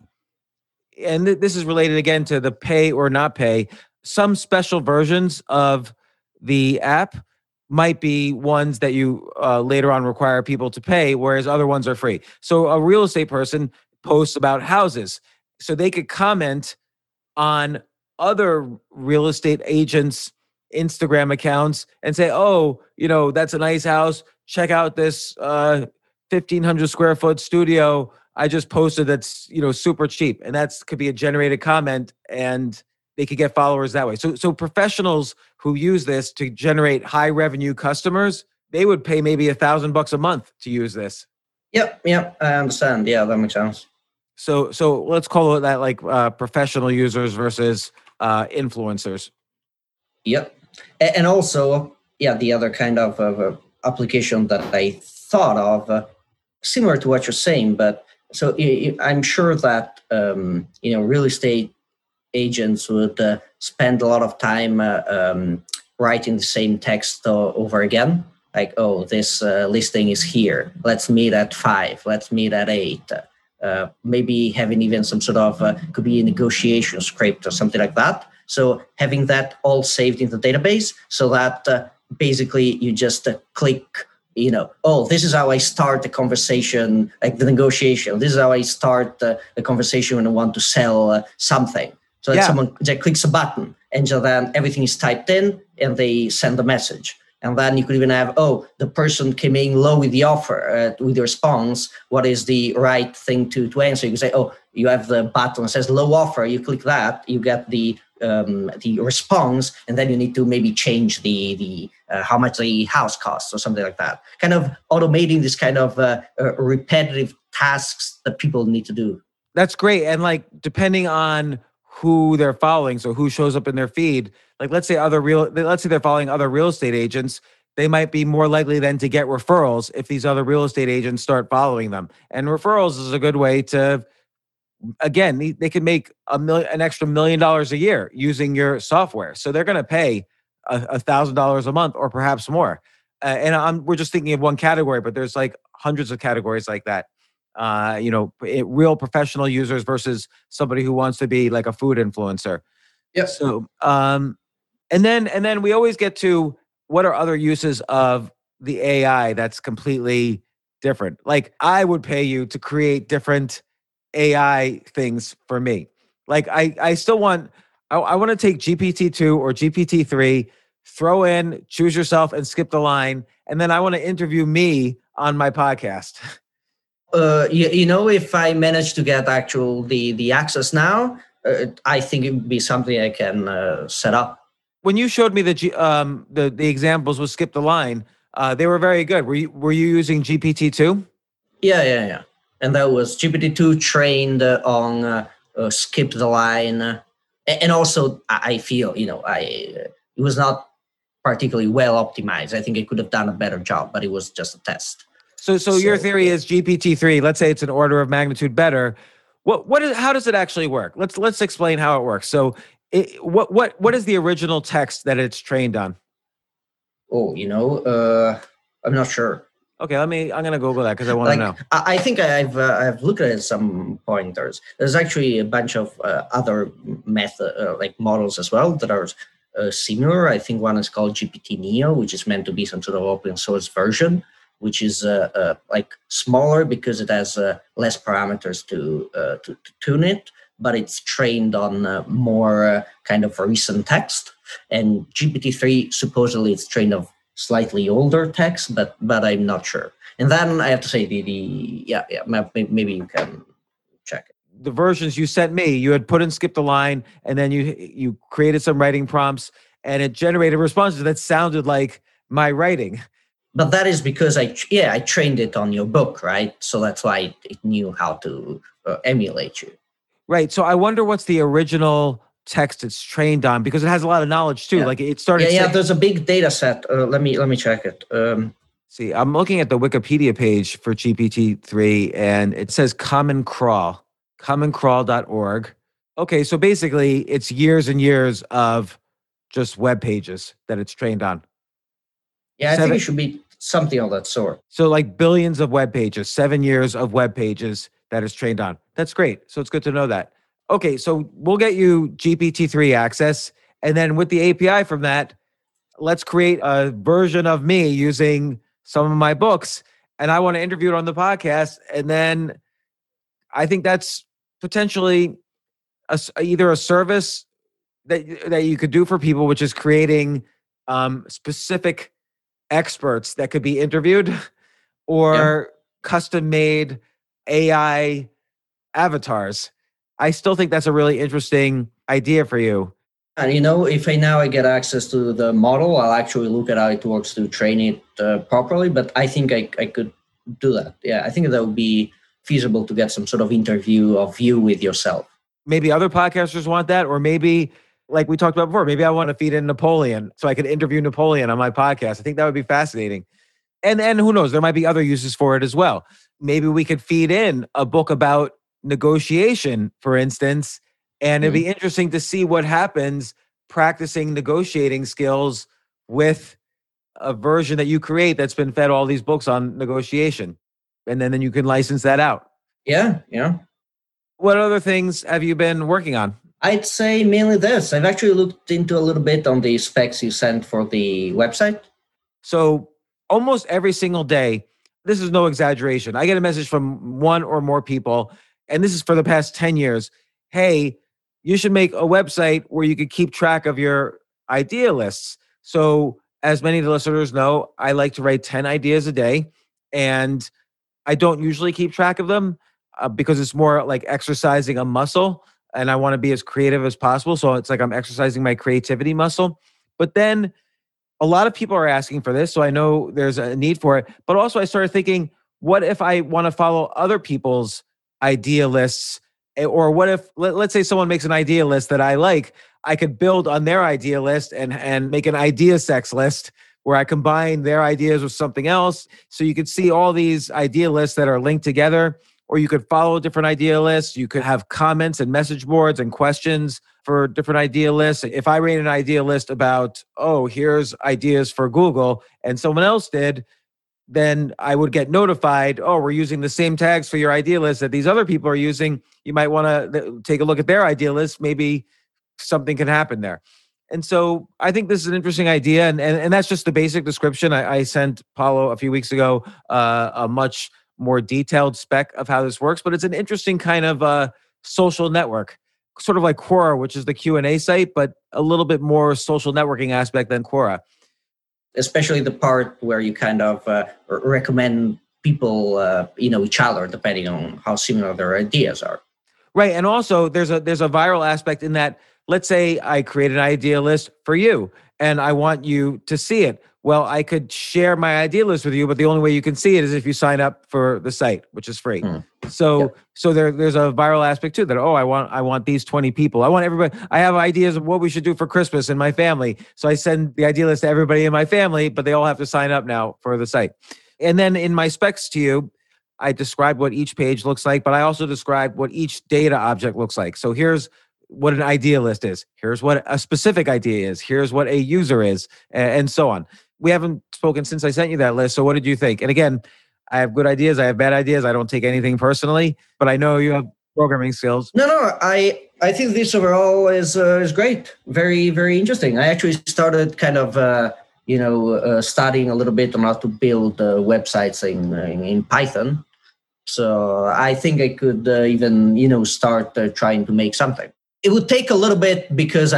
and this is related again to the pay or not pay, some special versions of the app might be ones that you later on require people to pay, whereas other ones are free. So a real estate person posts about houses, so they could comment on other real estate agents' Instagram accounts and say, oh, that's a nice house. Check out this 1,500 square foot studio I just posted that's, super cheap. And that's could be a generated comment and they could get followers that way. So professionals who use this to generate high revenue customers, they would pay maybe $1,000 a month to use this. Yep. I understand. Yeah, that makes sense. So let's call it that, like professional users versus influencers. Yep. And also, the other kind of application that I thought of, similar to what you're saying, but so I'm sure that, real estate agents would spend a lot of time writing the same text over again. Like, oh, this listing is here. Let's meet at 5. Let's meet at 8. Maybe having even some sort of, could be a negotiation script or something like that. So having that all saved in the database so that basically you just click, oh, this is how I start the conversation, like the negotiation. This is how I start the conversation when I want to sell something. So that someone just clicks a button and then everything is typed in and they send the message. And then you could even have, the person came in low with the offer, with the response. What is the right thing to answer? You can say, you have the button that says low offer. You click that, you get the response, and then you need to maybe change the how much the house costs or something like that. Kind of automating this kind of repetitive tasks that people need to do. That's great. And like, depending on who they're following, so who shows up in their feed, like let's say they're following other real estate agents, they might be more likely then to get referrals if these other real estate agents start following them. And referrals is a good way to, again, they can make an extra $1 million a year using your software. So they're going to pay $1,000 a month or perhaps more. We're just thinking of one category, but there's like hundreds of categories like that. Real professional users versus somebody who wants to be like a food influencer. Yeah. So, and then we always get to what are other uses of the AI that's completely different. Like I would pay you to create different AI things for me. Like I still want, I want to take GPT-2 or GPT-3, throw in, choose yourself and skip the line. And then I want to interview me on my podcast. If I manage to get the access now, I think it would be something I can set up. When you showed me the examples with skip the line, they were very good. Were you using GPT-2? Yeah. And that was GPT-2 trained on skip the line. And also, I feel, it was not particularly well optimized. I think it could have done a better job, but it was just a test. So your theory is GPT-3, let's say it's an order of magnitude better. How does it actually work? Let's explain how it works. So what is the original text that it's trained on? I'm not sure. Okay, I'm going to Google that because I want to know. I think I've looked at some pointers. There's actually a bunch of other models as well that are similar. I think one is called GPT Neo, which is meant to be some sort of open source version. which is like smaller because it has less parameters to tune it, but it's trained on more kind of recent text. And GPT-3 supposedly it's trained on slightly older text, but I'm not sure. And then I have to say maybe you can check it. The versions you sent me, you had put and skipped a line, and then you created some writing prompts, and it generated responses that sounded like my writing. But that is because I trained it on your book, right? So that's why it knew how to emulate you. Right. So I wonder what's the original text it's trained on, because it has a lot of knowledge too. Yeah. Like it started. Yeah. There's a big data set. Let me check it. See, I'm looking at the Wikipedia page for GPT-3, and it says Common Crawl, commoncrawl.org. Okay, so basically, it's years and years of just web pages that it's trained on. Yeah, I think it should be something of that sort. So like billions of web pages, 7 years of web pages that it's trained on. That's great. So it's good to know that. Okay, so we'll get you GPT-3 access. And then with the API from that, let's create a version of me using some of my books. And I want to interview it on the podcast. And then I think that's potentially either a service that you could do for people, which is creating specific experts that could be interviewed, or custom-made AI avatars. I still think that's a really interesting idea for you. And if I get access to the model, I'll actually look at how it works to train it properly. But I think I could do that. Yeah, I think that would be feasible to get some sort of interview of you with yourself. Maybe other podcasters want that, or maybe, like we talked about before, maybe I want to feed in Napoleon so I could interview Napoleon on my podcast. I think that would be fascinating. And who knows, there might be other uses for it as well. Maybe we could feed in a book about negotiation, for instance, and it'd be interesting to see what happens practicing negotiating skills with a version that you create that's been fed all these books on negotiation. And then you can license that out. Yeah. What other things have you been working on? I'd say mainly this. I've actually looked into a little bit on the specs you sent for the website. So almost every single day, this is no exaggeration, I get a message from one or more people, and this is for the past 10 years. Hey, you should make a website where you could keep track of your idea lists. So as many of the listeners know, I like to write 10 ideas a day, and I don't usually keep track of them because it's more like exercising a muscle, and I want to be as creative as possible. So it's like I'm exercising my creativity muscle. But then a lot of people are asking for this, so I know there's a need for it. But also I started thinking, what if I want to follow other people's idea lists? Or what if, let's say someone makes an idea list that I like, I could build on their idea list and make an idea sex list where I combine their ideas with something else. So you could see all these idea lists that are linked together, or you could follow different idea lists. You could have comments and message boards and questions for different idea lists. If I made an idea list about, here's ideas for Google, and someone else did, then I would get notified, we're using the same tags for your idea list that these other people are using. You might want to take a look at their idea list. Maybe something can happen there. And so I think this is an interesting idea. And that's just the basic description. I sent Paulo a few weeks ago a much more detailed spec of how this works, but it's an interesting kind of social network, sort of like Quora, which is the Q&A site, but a little bit more social networking aspect than Quora. Especially the part where you kind of recommend people, each other, depending on how similar their ideas are. Right. And also there's a viral aspect in that, let's say I create an idea list for you and I want you to see it. Well, I could share my idea list with you, but the only way you can see it is if you sign up for the site, which is free. So there's a viral aspect too that, I want these 20 people. I want everybody. I have ideas of what we should do for Christmas in my family. So I send the idea list to everybody in my family, but they all have to sign up now for the site. And then in my specs to you, I describe what each page looks like, but I also describe what each data object looks like. So here's what an idea list is. Here's what a specific idea is. Here's what a user is, and so on. We haven't spoken since I sent you that list. So what did you think? And again, I have good ideas. I have bad ideas. I don't take anything personally, but I know you have programming skills. No, I think this overall is great. Very, very interesting. I actually started kind of, studying a little bit on how to build websites in Python. So I think I could even start trying to make something. It would take a little bit because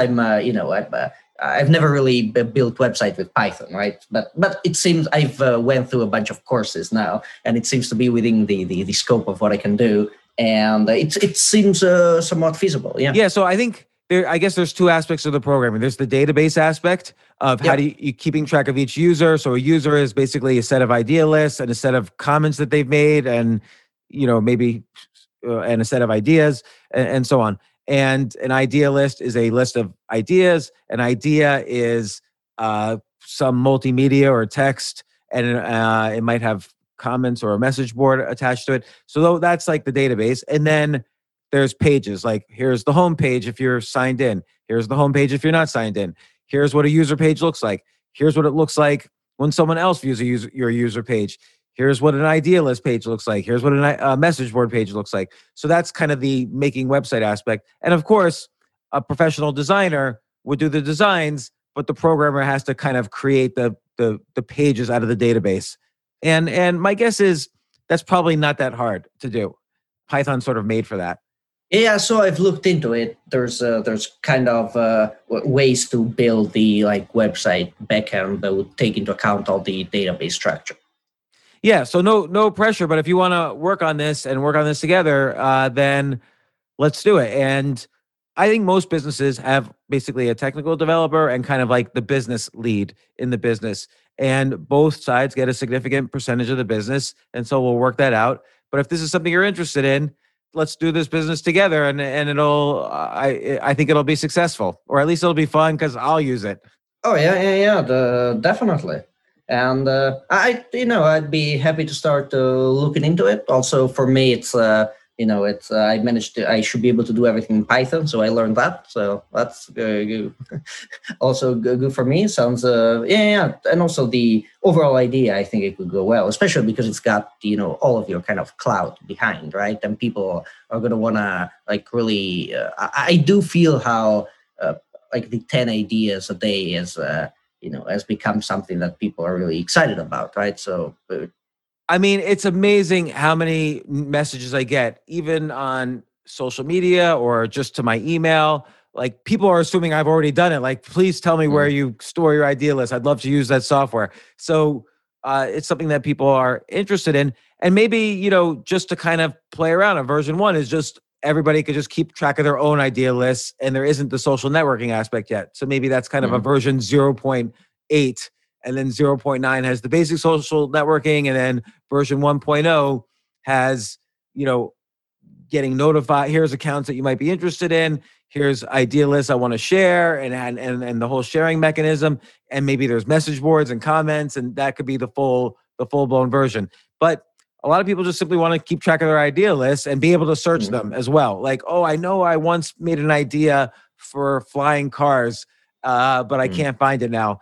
I've never really built website with Python, right? But it seems I've went through a bunch of courses now, and it seems to be within the scope of what I can do, and it seems somewhat feasible. Yeah. Yeah. So I think I guess there's two aspects of the programming. There's the database aspect of how do you keeping track of each user. So a user is basically a set of idea lists and a set of comments that they've made, and maybe and a set of ideas and so on. And an idea list is a list of ideas. An idea is some multimedia or text, and it might have comments or a message board attached to it. So that's like the database. And then there's pages, like here's the home page if you're signed in. Here's the home page if you're not signed in. Here's what a user page looks like. Here's what it looks like when someone else views your user page. Here's what an idea list page looks like. Here's what a message board page looks like. So that's kind of the making website aspect. And of course, a professional designer would do the designs, but the programmer has to kind of create the pages out of the database. And my guess is that's probably not that hard to do. Python's sort of made for that. Yeah, so I've looked into it. There's kind of ways to build the website backend that would take into account all the database structure. Yeah, so no pressure, but if you want to work on this together, then let's do it. And I think most businesses have basically a technical developer and kind of like the business lead in the business. And both sides get a significant percentage of the business. And so we'll work that out. But if this is something you're interested in, let's do this business together, and it'll I think it'll be successful, or at least it'll be fun because I'll use it. Oh yeah, definitely. And I'd be happy to start looking into it. Also, for me, it's I should be able to do everything in Python, so I learned that. So that's also good for me. Sounds and also the overall idea, I think it could go well, especially because it's got all of your kind of cloud behind, right? And people are going to want to really. I do feel how the 10 ideas a day is has become something that people are really excited about, right? So. I mean, it's amazing how many messages I get, even on social media or just to my email. Like, people are assuming I've already done it. Like, please tell me where you store your idea list. I'd love to use that software. So it's something that people are interested in. And maybe, just to kind of play around, a version 1 is just everybody could just keep track of their own idea lists, and there isn't the social networking aspect yet. So maybe that's kind of a version 0.8. And then 0.9 has the basic social networking. And then version 1.0 has, getting notified. Here's accounts that you might be interested in. Here's idea lists I want to share, and the whole sharing mechanism. And maybe there's message boards and comments, and that could be the full blown version. But a lot of people just simply want to keep track of their idea lists and be able to search them as well. Like, oh, I know I once made an idea for flying cars, but I can't find it now.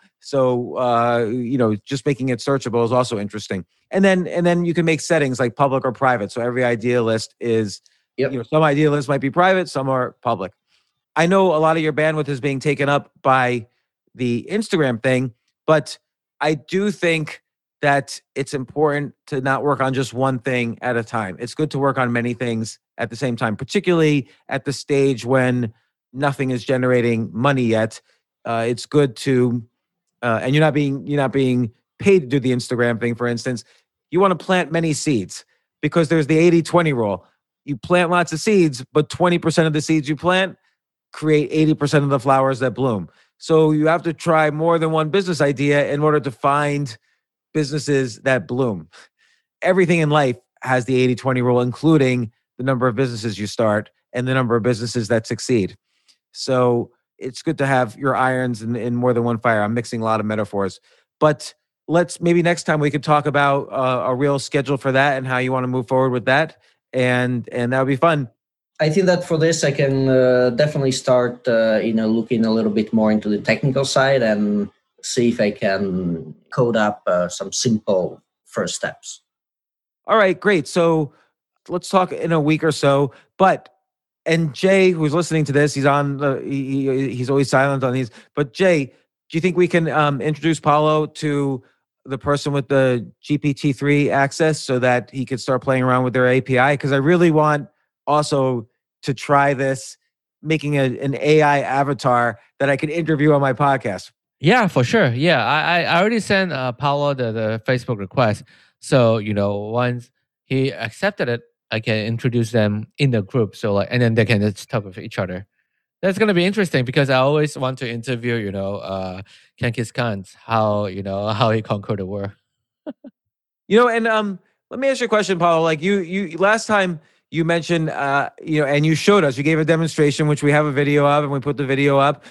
So, just making it searchable is also interesting. And then you can make settings like public or private. So every idea list is, some idea lists might be private, some are public. I know a lot of your bandwidth is being taken up by the Instagram thing, but I do think that it's important to not work on just one thing at a time. It's good to work on many things at the same time, particularly at the stage when nothing is generating money yet. It's good to and you're not being paid to do the Instagram thing, for instance. You want to plant many seeds, because there's the 80-20 rule. You plant lots of seeds, but 20% of the seeds you plant create 80% of the flowers that bloom. So you have to try more than one business idea in order to find businesses that bloom. Everything in life has the 80-20 rule, including the number of businesses you start and the number of businesses that succeed. So it's good to have your irons in more than one fire. I'm mixing a lot of metaphors, but maybe next time we could talk about a real schedule for that and how you want to move forward with that. And that would be fun. I think that for this, I can definitely start, looking a little bit more into the technical side and see if I can code up some simple first steps. All right, great. So let's talk in a week or so, and Jay, who's listening to this, he's always silent on these. But Jay, Do you think we can introduce Paulo to the person with the GPT-3 access so that he could start playing around with their API? Because I really want also to try this, making an AI avatar that I could interview on my podcast. Yeah, for sure. Yeah, I already sent Paulo the Facebook request. So, once he accepted it, I can introduce them in the group. So and then they can just talk with each other. That's going to be interesting because I always want to interview, Genghis Khan, how he conquered the world. And let me ask you a question, Paulo. Like you last time you mentioned, and you showed us, you gave a demonstration, which we have a video of, and we put the video up.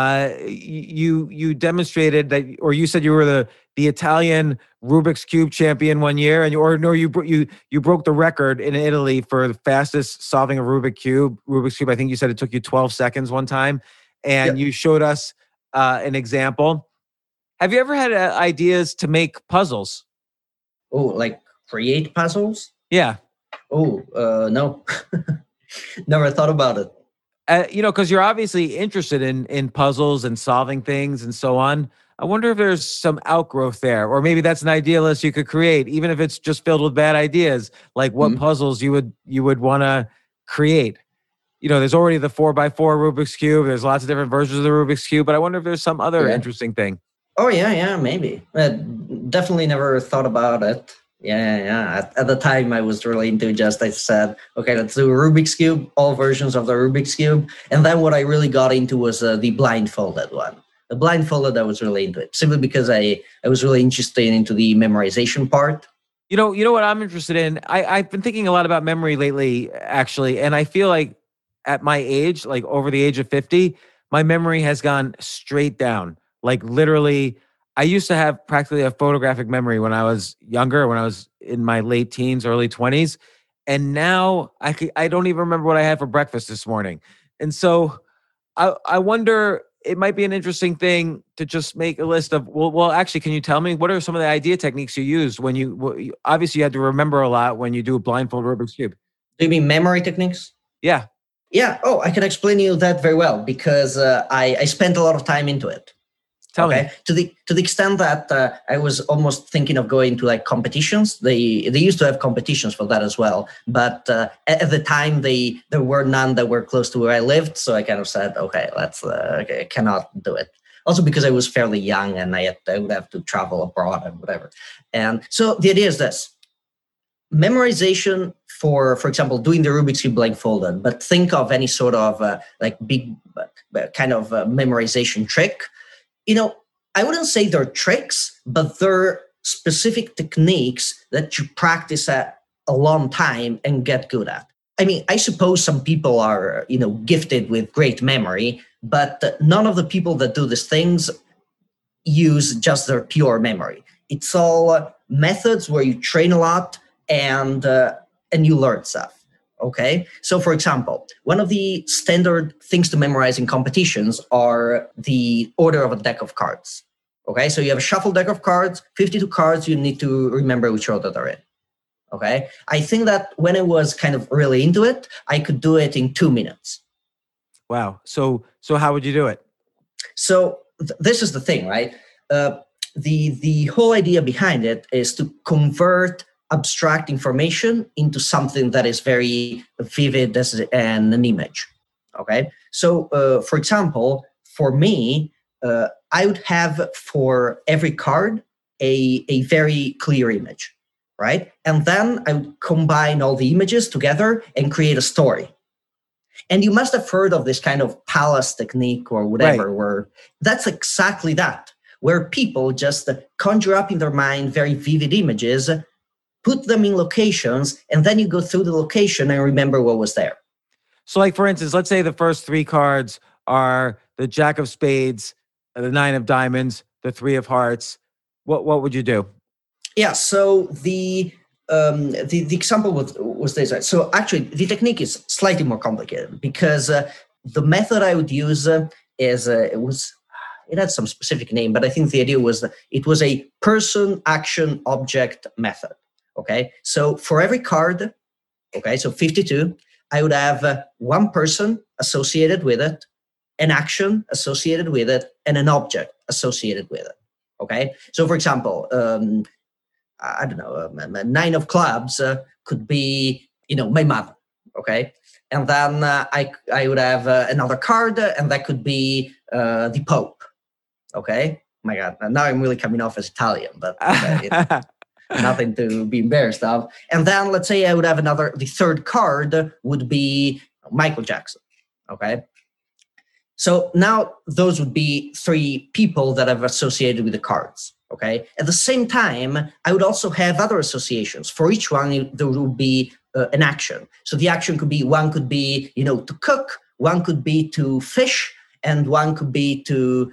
You demonstrated that, or you said you were the Italian Rubik's Cube champion one year, and you broke the record in Italy for the fastest solving a Rubik's Cube. I think you said it took you 12 seconds one time, and you showed us an example. Have you ever had ideas to make puzzles? Oh, like create puzzles? Yeah. Oh, no. Never thought about it. Because you're obviously interested in puzzles and solving things and so on. I wonder if there's some outgrowth there, or maybe that's an idea list you could create, even if it's just filled with bad ideas, like what puzzles you would want to create. There's already the 4x4 Rubik's Cube. There's lots of different versions of the Rubik's Cube, but I wonder if there's some other interesting thing. Oh, yeah, maybe. Definitely never thought about it. Yeah. At the time, I was really into I said, okay, let's do a Rubik's Cube, all versions of the Rubik's Cube. And then what I really got into was the blindfolded one. The blindfolded, I was really into it, simply because I was really interested into the memorization part. You know what I'm interested in? I've been thinking a lot about memory lately, actually. And I feel like at my age, like over the age of 50, my memory has gone straight down. Like literally, I used to have practically a photographic memory when I was younger, when I was in my late teens, early 20s. And now I don't even remember what I had for breakfast this morning. And so I wonder, it might be an interesting thing to just make a list of, well, actually, can you tell me what are some of the idea techniques you used when you obviously you had to remember a lot when you do a blindfold Rubik's Cube? Do you mean memory techniques? Yeah. Yeah. Oh, I can explain you that very well because I spent a lot of time into it. Tell me. To the extent that I was almost thinking of going to like competitions. They used to have competitions for that as well, but at the time there were none that were close to where I lived. So I kind of said, okay, I cannot do it. Also because I was fairly young and I would have to travel abroad and whatever. And so the idea is this: memorization for example, doing the Rubik's Cube blindfolded. But think of any sort of big kind of memorization trick. I wouldn't say they're tricks, but they're specific techniques that you practice at a long time and get good at. I mean, I suppose some people are, gifted with great memory, but none of the people that do these things use just their pure memory. It's all methods where you train a lot and you learn stuff. Okay, so for example, one of the standard things to memorize in competitions are the order of a deck of cards. Okay, so you have a shuffle deck of cards, 52 cards, you need to remember which order they're in. Okay, I think that when I was kind of really into it, I could do it in 2 minutes. Wow. So how would you do it? So this is the thing, right? The whole idea behind it is to convert abstract information into something that is very vivid and an image. Okay, so for example, for me, I would have for every card a very clear image, right? And then I would combine all the images together and create a story. And you must have heard of this kind of palace technique or whatever, where that's exactly that, where people just conjure up in their mind very vivid images, put them in locations, and then you go through the location and remember what was there. So like, for instance, let's say the first 3 cards are the Jack of Spades, the 9 of Diamonds, the 3 of Hearts. What would you do? Yeah, so the example was this. Right? So actually, the technique is slightly more complicated because the method I would use is, it had some specific name, but I think the idea was that it was a person, action, object method. Okay, so for every card, okay, so 52, I would have one person associated with it, an action associated with it and an object associated with it. Okay. So for example, I don't know, a 9 of clubs could be, my mother. Okay. And then I would have another card, and that could be the Pope. Okay. My God, now I'm really coming off as Italian, but nothing to be embarrassed of. And then let's say I would have the third card would be Michael Jackson. Okay. So now those would be 3 people that I've associated with the cards. Okay. At the same time, I would also have other associations. For each one, there would be an action. So the action could be, one could be, to cook, one could be to fish, and one could be to,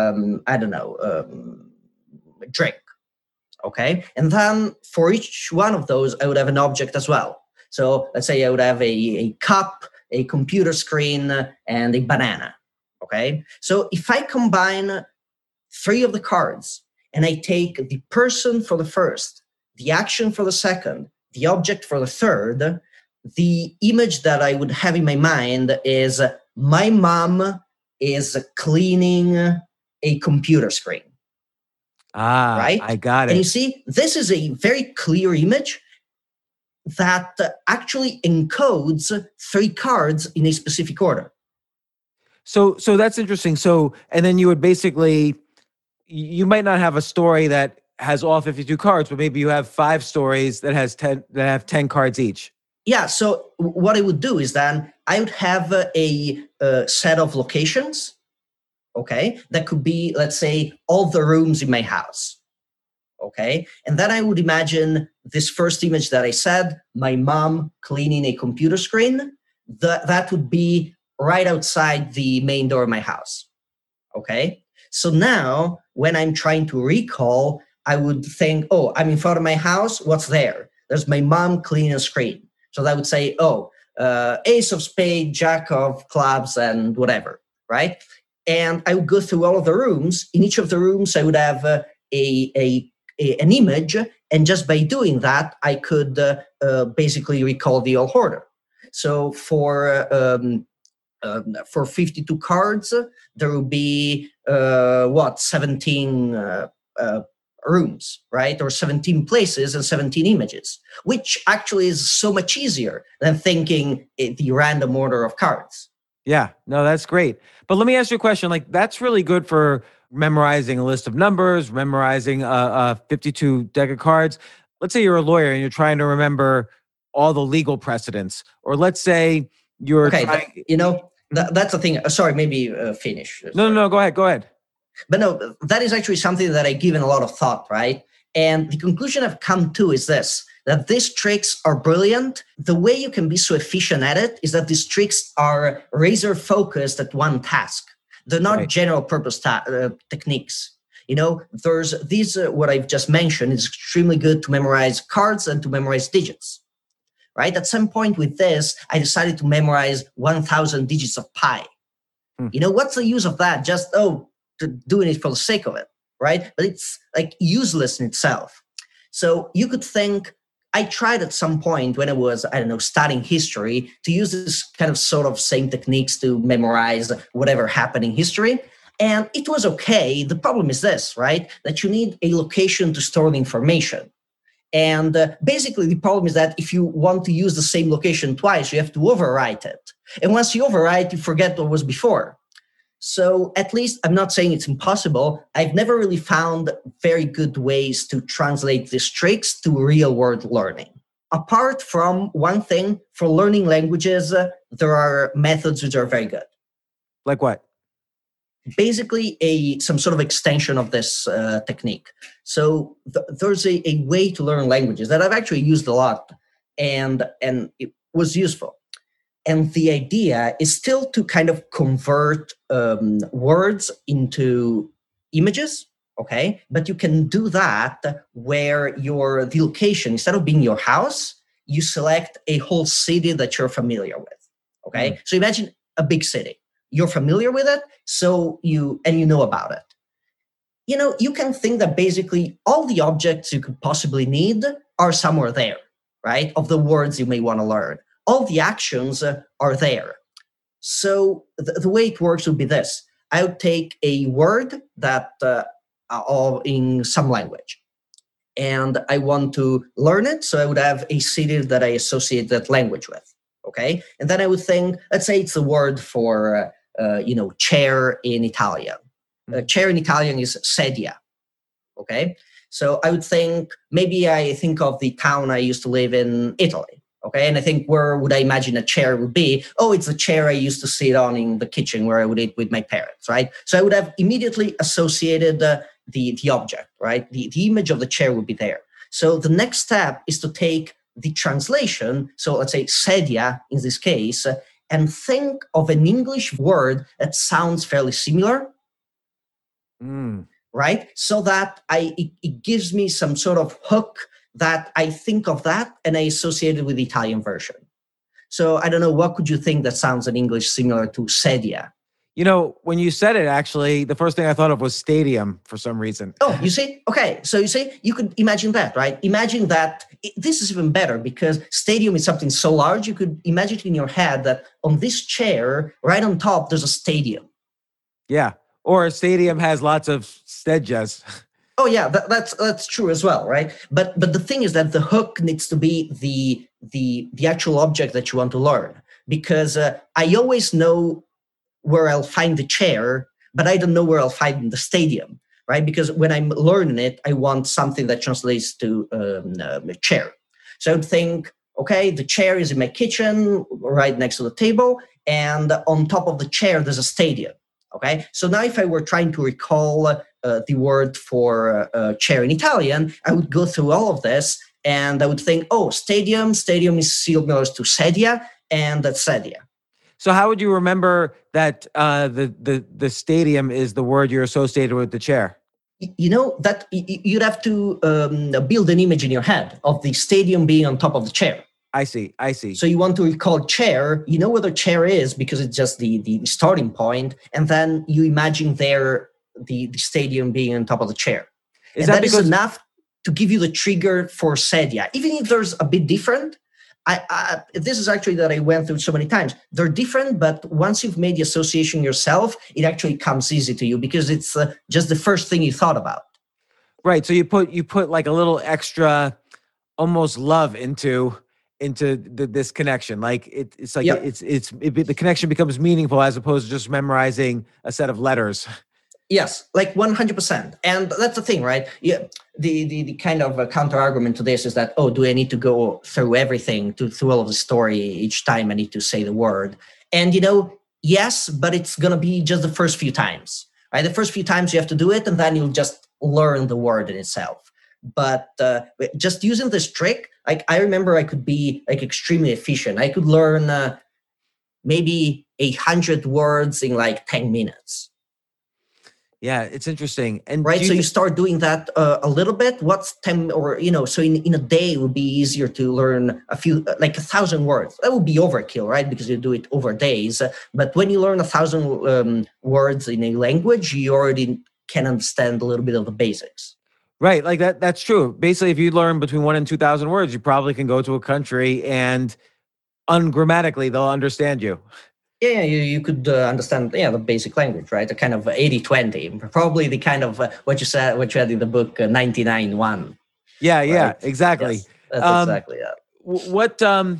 drink. Okay. And then for each one of those, I would have an object as well. So let's say I would have a cup, a computer screen, and a banana. Okay. So if I combine 3 of the cards and I take the person for the first, the action for the second, the object for the third, the image that I would have in my mind is my mom is cleaning a computer screen. Right? I got it. And you see, this is a very clear image that actually encodes 3 cards in a specific order. So that's interesting. So, and then you would basically, you might not have a story that has all 52 cards, but maybe you have 5 stories that have 10 cards each. Yeah. So what I would do is then I would have a set of locations. Okay. That could be, let's say, all the rooms in my house. Okay. And then I would imagine this first image that I said, my mom cleaning a computer screen, that would be right outside the main door of my house. Okay. So now when I'm trying to recall, I would think, oh, I'm in front of my house. What's there? There's my mom cleaning a screen. So that would say, ace of spades, jack of clubs, and whatever, right? And I would go through all of the rooms. In each of the rooms, I would have an image. And just by doing that, I could basically recall the whole order. So for 52 cards, there will be 17 rooms, right? Or 17 places and 17 images, which actually is so much easier than thinking the random order of cards. Yeah, no, that's great. But let me ask you a question. Like, that's really good for memorizing a list of numbers, memorizing a 52 deck of cards. Let's say you're a lawyer and you're trying to remember all the legal precedents, or let's say you're trying... That's the thing. Sorry, maybe finish. No, go ahead. But no, that is actually something that I given a lot of thought, right? And the conclusion I've come to is this, that these tricks are brilliant. The way you can be so efficient at it is that these tricks are razor focused at one task. They're not general purpose techniques. There's these, what I've just mentioned is extremely good to memorize cards and to memorize digits. Right? At some point with this, I decided to memorize 1,000 digits of pi. What's the use of that? Just, doing it for the sake of it, right? But it's like useless in itself. So you could think, I tried at some point when I was, studying history to use this kind of sort of same techniques to memorize whatever happened in history. And it was okay. The problem is this, right? That you need a location to store the information. And basically, the problem is that if you want to use the same location twice, you have to overwrite it. And once you overwrite, you forget what was before. So at least, I'm not saying it's impossible. I've never really found very good ways to translate these tricks to real-world learning. Apart from one thing, for learning languages, there are methods which are very good. Like what? Basically some sort of extension of this technique. So there's a way to learn languages that I've actually used a lot, and it was useful. And the idea is still to kind of convert words into images, okay? But you can do that where the location, instead of being your house, you select a whole city that you're familiar with, okay? So imagine a big city. You're familiar with it, so you know about it. You can think that basically all the objects you could possibly need are somewhere there, right? Of the words you may want to learn. All the actions are there. So the way it works would be this. I would take a word that in some language, and I want to learn it. So I would have a city that I associate that language with. Okay. And then I would think, let's say it's the word for, chair in Italian. Chair in Italian is sedia. Okay. So I would think, maybe I think of the town I used to live in, Italy. Okay. And I think, where would I imagine a chair would be? Oh, it's the chair I used to sit on in the kitchen where I would eat with my parents, right? So I would have immediately associated the object, right? The image of the chair would be there. So the next step is to take the translation, so let's say sedia in this case, and think of an English word that sounds fairly similar, right? So that it gives me some sort of hook that I think of that and I associate it with the Italian version. So I don't know, what could you think that sounds in English similar to sedia? When you said it, actually, the first thing I thought of was stadium for some reason. Oh, you see? Okay. So you see, you could imagine that, right? Imagine that. This is even better, because stadium is something so large, you could imagine it in your head that on this chair, right on top, there's a stadium. Yeah. Or a stadium has lots of stadias. Oh, yeah, that's true as well, right? But the thing is that the hook needs to be the actual object that you want to learn, because I always know where I'll find the chair, but I don't know where I'll find the stadium, right? Because when I'm learning it, I want something that translates to a chair. So I would think, okay, the chair is in my kitchen, right next to the table, and on top of the chair, there's a stadium, okay? So now if I were trying to recall the word for chair in Italian, I would go through all of this, and I would think, oh, stadium is similar to sedia, and that's sedia. So how would you remember that the stadium is the word you're associated with the chair? That you'd have to build an image in your head of the stadium being on top of the chair. I see. So you want to recall chair, you know where the chair is because it's just the starting point, and then you imagine there the stadium being on top of the chair. Is that is enough to give you the trigger for sedia, even if there's a bit different. This is actually that I went through so many times. They're different, but once you've made the association yourself, it actually comes easy to you because it's just the first thing you thought about. Right. So you put like a little extra, almost love into this connection. Like it's like the connection becomes meaningful as opposed to just memorizing a set of letters. Yes, like 100%. And that's the thing, right? Yeah, the kind of counter argument to this is that, oh, do I need to go through everything, through all of the story each time I need to say the word? And, yes, but it's going to be just the first few times, right? The first few times you have to do it, and then you'll just learn the word in itself. But just using this trick, like I remember I could be like extremely efficient. I could learn maybe 100 words in like 10 minutes. Yeah, it's interesting. And right, so you start doing that a little bit. What's 10 or, so in a day it would be easier to learn a few, like 1,000 words. That would be overkill, right? Because you do it over days. But when you learn 1,000 words in a language, you already can understand a little bit of the basics. Right, like that's true. Basically, if you learn between 1,000 and 2,000 words, you probably can go to a country and ungrammatically they'll understand you. Yeah, you could understand the basic language, right? A kind of 80-20, probably the kind of what you had in the book 99-1. Yeah, right? Yeah, exactly. Yes, that's exactly that. What do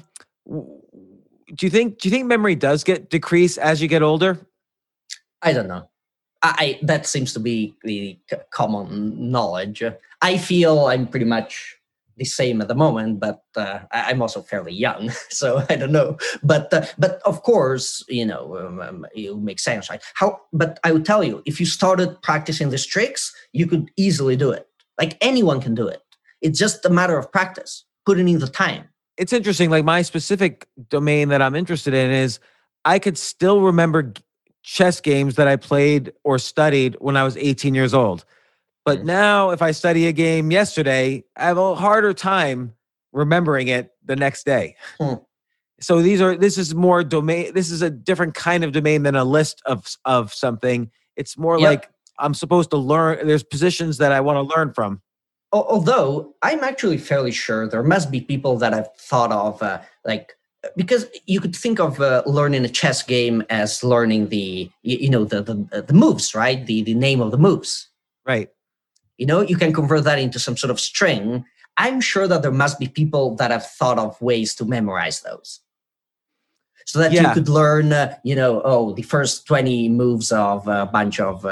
you think? Do you think memory does decrease as you get older? I don't know. That seems to be the common knowledge. I feel I'm pretty much the same at the moment, but I'm also fairly young, so I don't know. But of course, it makes sense, right? But I would tell you, if you started practicing these tricks, you could easily do it. Like anyone can do it. It's just a matter of practice, putting in the time. It's interesting. Like my specific domain that I'm interested in is I could still remember chess games that I played or studied when I was 18 years old. But now if I study a game yesterday, I have a harder time remembering it the next day. So this is more domain. This is a different kind of domain than a list of something. It's more like I'm supposed to learn. There's positions that I want to learn from. Although I'm actually fairly sure there must be people that I've thought of, like because you could think of learning a chess game as learning the moves, right? The name of the moves. Right. You can convert that into some sort of string. I'm sure that there must be people that have thought of ways to memorize those, so that you could learn, the first 20 moves of a bunch of,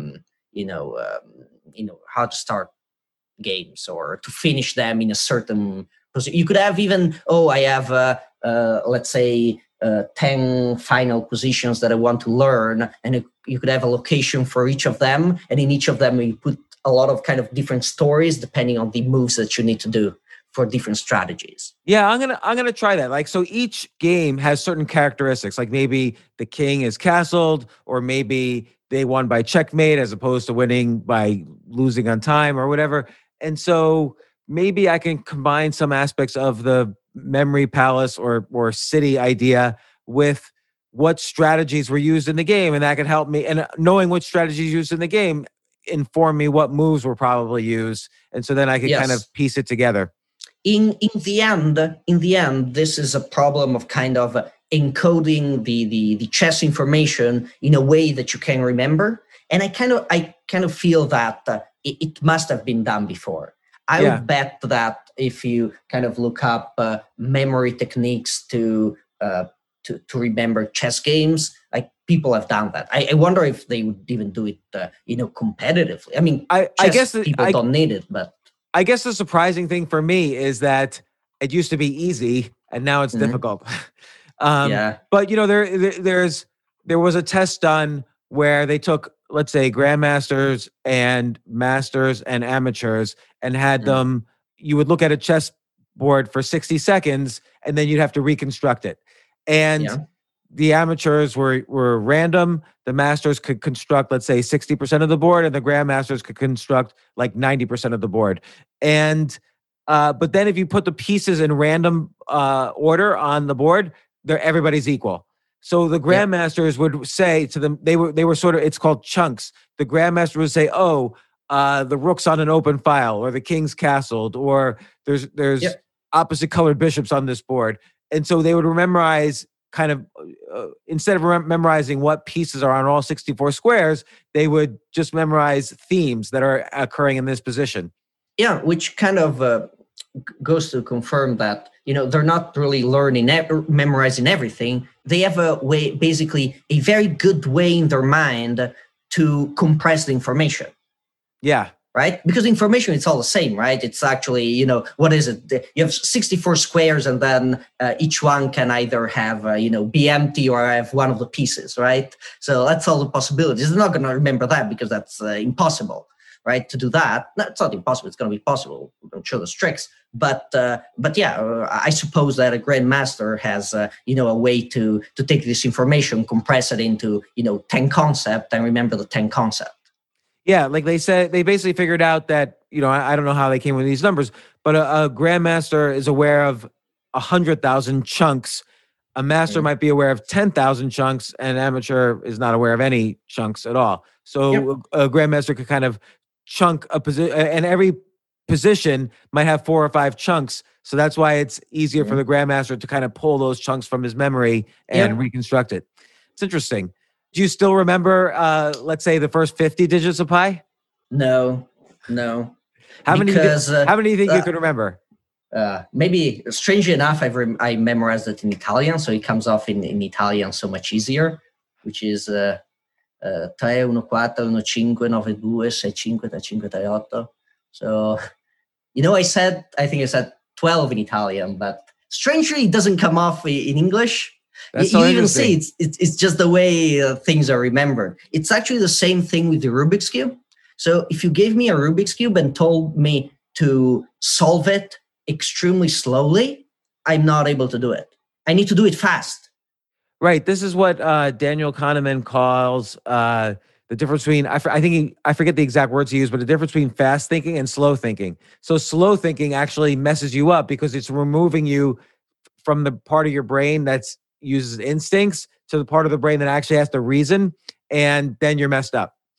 how to start games or to finish them in a certain position. You could have even, I have, let's say, 10 final positions that I want to learn, and you could have a location for each of them, and in each of them you put a lot of kind of different stories depending on the moves that you need to do for different strategies. Yeah, I'm gonna try that. Like, so each game has certain characteristics. Like maybe the king is castled, or maybe they won by checkmate as opposed to winning by losing on time or whatever. And so maybe I can combine some aspects of the memory palace or city idea with what strategies were used in the game, and that could help me. And knowing what strategies used in the game inform me what moves were probably used, and so then I could kind of piece it together. In the end, this is a problem of kind of encoding the chess information in a way that you can remember. And I kind of feel that it must have been done before. I would bet that if you kind of look up memory techniques to remember chess games, like people have done that. I wonder if they would even do it, competitively. I mean, I guess people don't need it, but I guess the surprising thing for me is that it used to be easy and now it's difficult. But there was a test done where they took, let's say, grandmasters and masters and amateurs and had them. You would look at a chess board for 60 seconds and then you'd have to reconstruct it. And the amateurs were random. The masters could construct, let's say, 60% of the board, and the grandmasters could construct like 90% of the board. And but then if you put the pieces in random order on the board, everybody's equal. So the grandmasters would say to them, they were sort of, it's called chunks. The grandmaster would say, the rook's on an open file, or the king's castled, or there's opposite colored bishops on this board. And so they would memorize kind of, instead of memorizing what pieces are on all 64 squares, they would just memorize themes that are occurring in this position. Yeah, which kind of goes to confirm that, they're not really memorizing everything. They have basically a very good way in their mind to compress the information. Yeah. Right? Because information, it's all the same, right? It's actually, what is it? You have 64 squares, and then each one can either have, be empty or have one of the pieces, right? So that's all the possibilities. They're not going to remember that because that's impossible, right? To do that, no, it's not impossible. It's going to be possible. I'm sure there's tricks. But I suppose that a grandmaster has, a way to take this information, compress it into, 10 concepts and remember the 10 concepts. Yeah, like they said, they basically figured out that, I don't know how they came with these numbers, but a grandmaster is aware of 100,000 chunks. A master might be aware of 10,000 chunks, and an amateur is not aware of any chunks at all. So a grandmaster could kind of chunk a position, and every position might have 4 or 5 chunks. So that's why it's easier for the grandmaster to kind of pull those chunks from his memory and reconstruct it. It's interesting. Do you still remember, let's say, the first 50 digits of pi? No. How many do you think you can remember? Maybe, strangely enough, I memorized it in Italian, so it comes off in Italian so much easier, which is 3, 1, 4, 1, 5, 9, 2, 6, 5, 3, 8. So, I think I said 12 in Italian, but strangely, it doesn't come off in English. That's you even see it's just the way things are remembered. It's actually the same thing with the Rubik's Cube. So if you gave me a Rubik's Cube and told me to solve it extremely slowly, I'm not able to do it. I need to do it fast. Right. This is what Daniel Kahneman calls the difference between, I forget the exact words he used, but the difference between fast thinking and slow thinking. So slow thinking actually messes you up because it's removing you from the part of your brain that's uses instincts to the part of the brain that actually has to reason, and then you're messed up.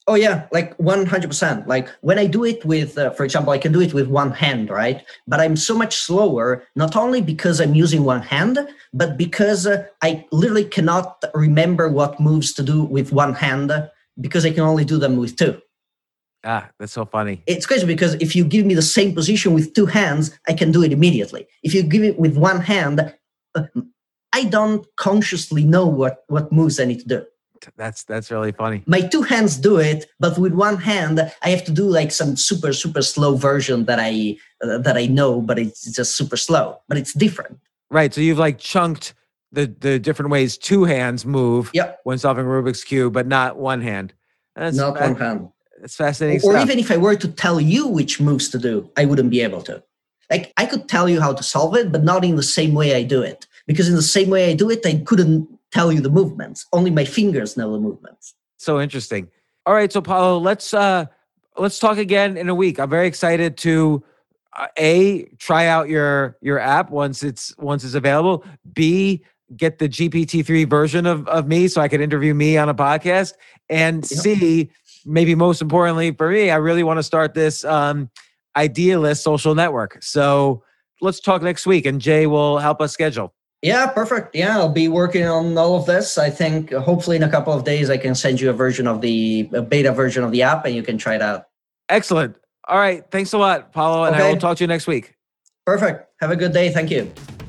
Oh yeah, like 100%. Like when I do it with, for example, I can do it with one hand, right? But I'm so much slower, not only because I'm using one hand, but because I literally cannot remember what moves to do with one hand because I can only do them with two. Ah, that's so funny. It's crazy because if you give me the same position with two hands, I can do it immediately. If you give it with one hand, I don't consciously know what moves I need to do. That's really funny. My two hands do it, but with one hand, I have to do like some super slow version that I know, but it's just super slow. But it's different. Right. So you've like chunked the different ways two hands move when solving Rubik's Cube, but not one hand. Not one hand. It's fascinating Or stuff. even if I were to tell you which moves to do, I wouldn't be able to. Like I could tell you how to solve it, but not in the same way I do it. Because in the same way I do it, I couldn't tell you the movements. Only my fingers know the movements. So interesting. All right, so Paolo, let's talk again in a week. I'm very excited to try out your app once it's available. B, get the GPT-3 version of me so I could interview me on a podcast. And C, maybe most importantly for me, I really want to start this Idealist social network. So let's talk next week, and Jay will help us schedule. Yeah, perfect. Yeah, I'll be working on all of this. I think hopefully in a couple of days, I can send you a beta version of the app and you can try it out. Excellent. All right. Thanks a lot, Paolo. And I will talk to you next week. Perfect. Have a good day. Thank you.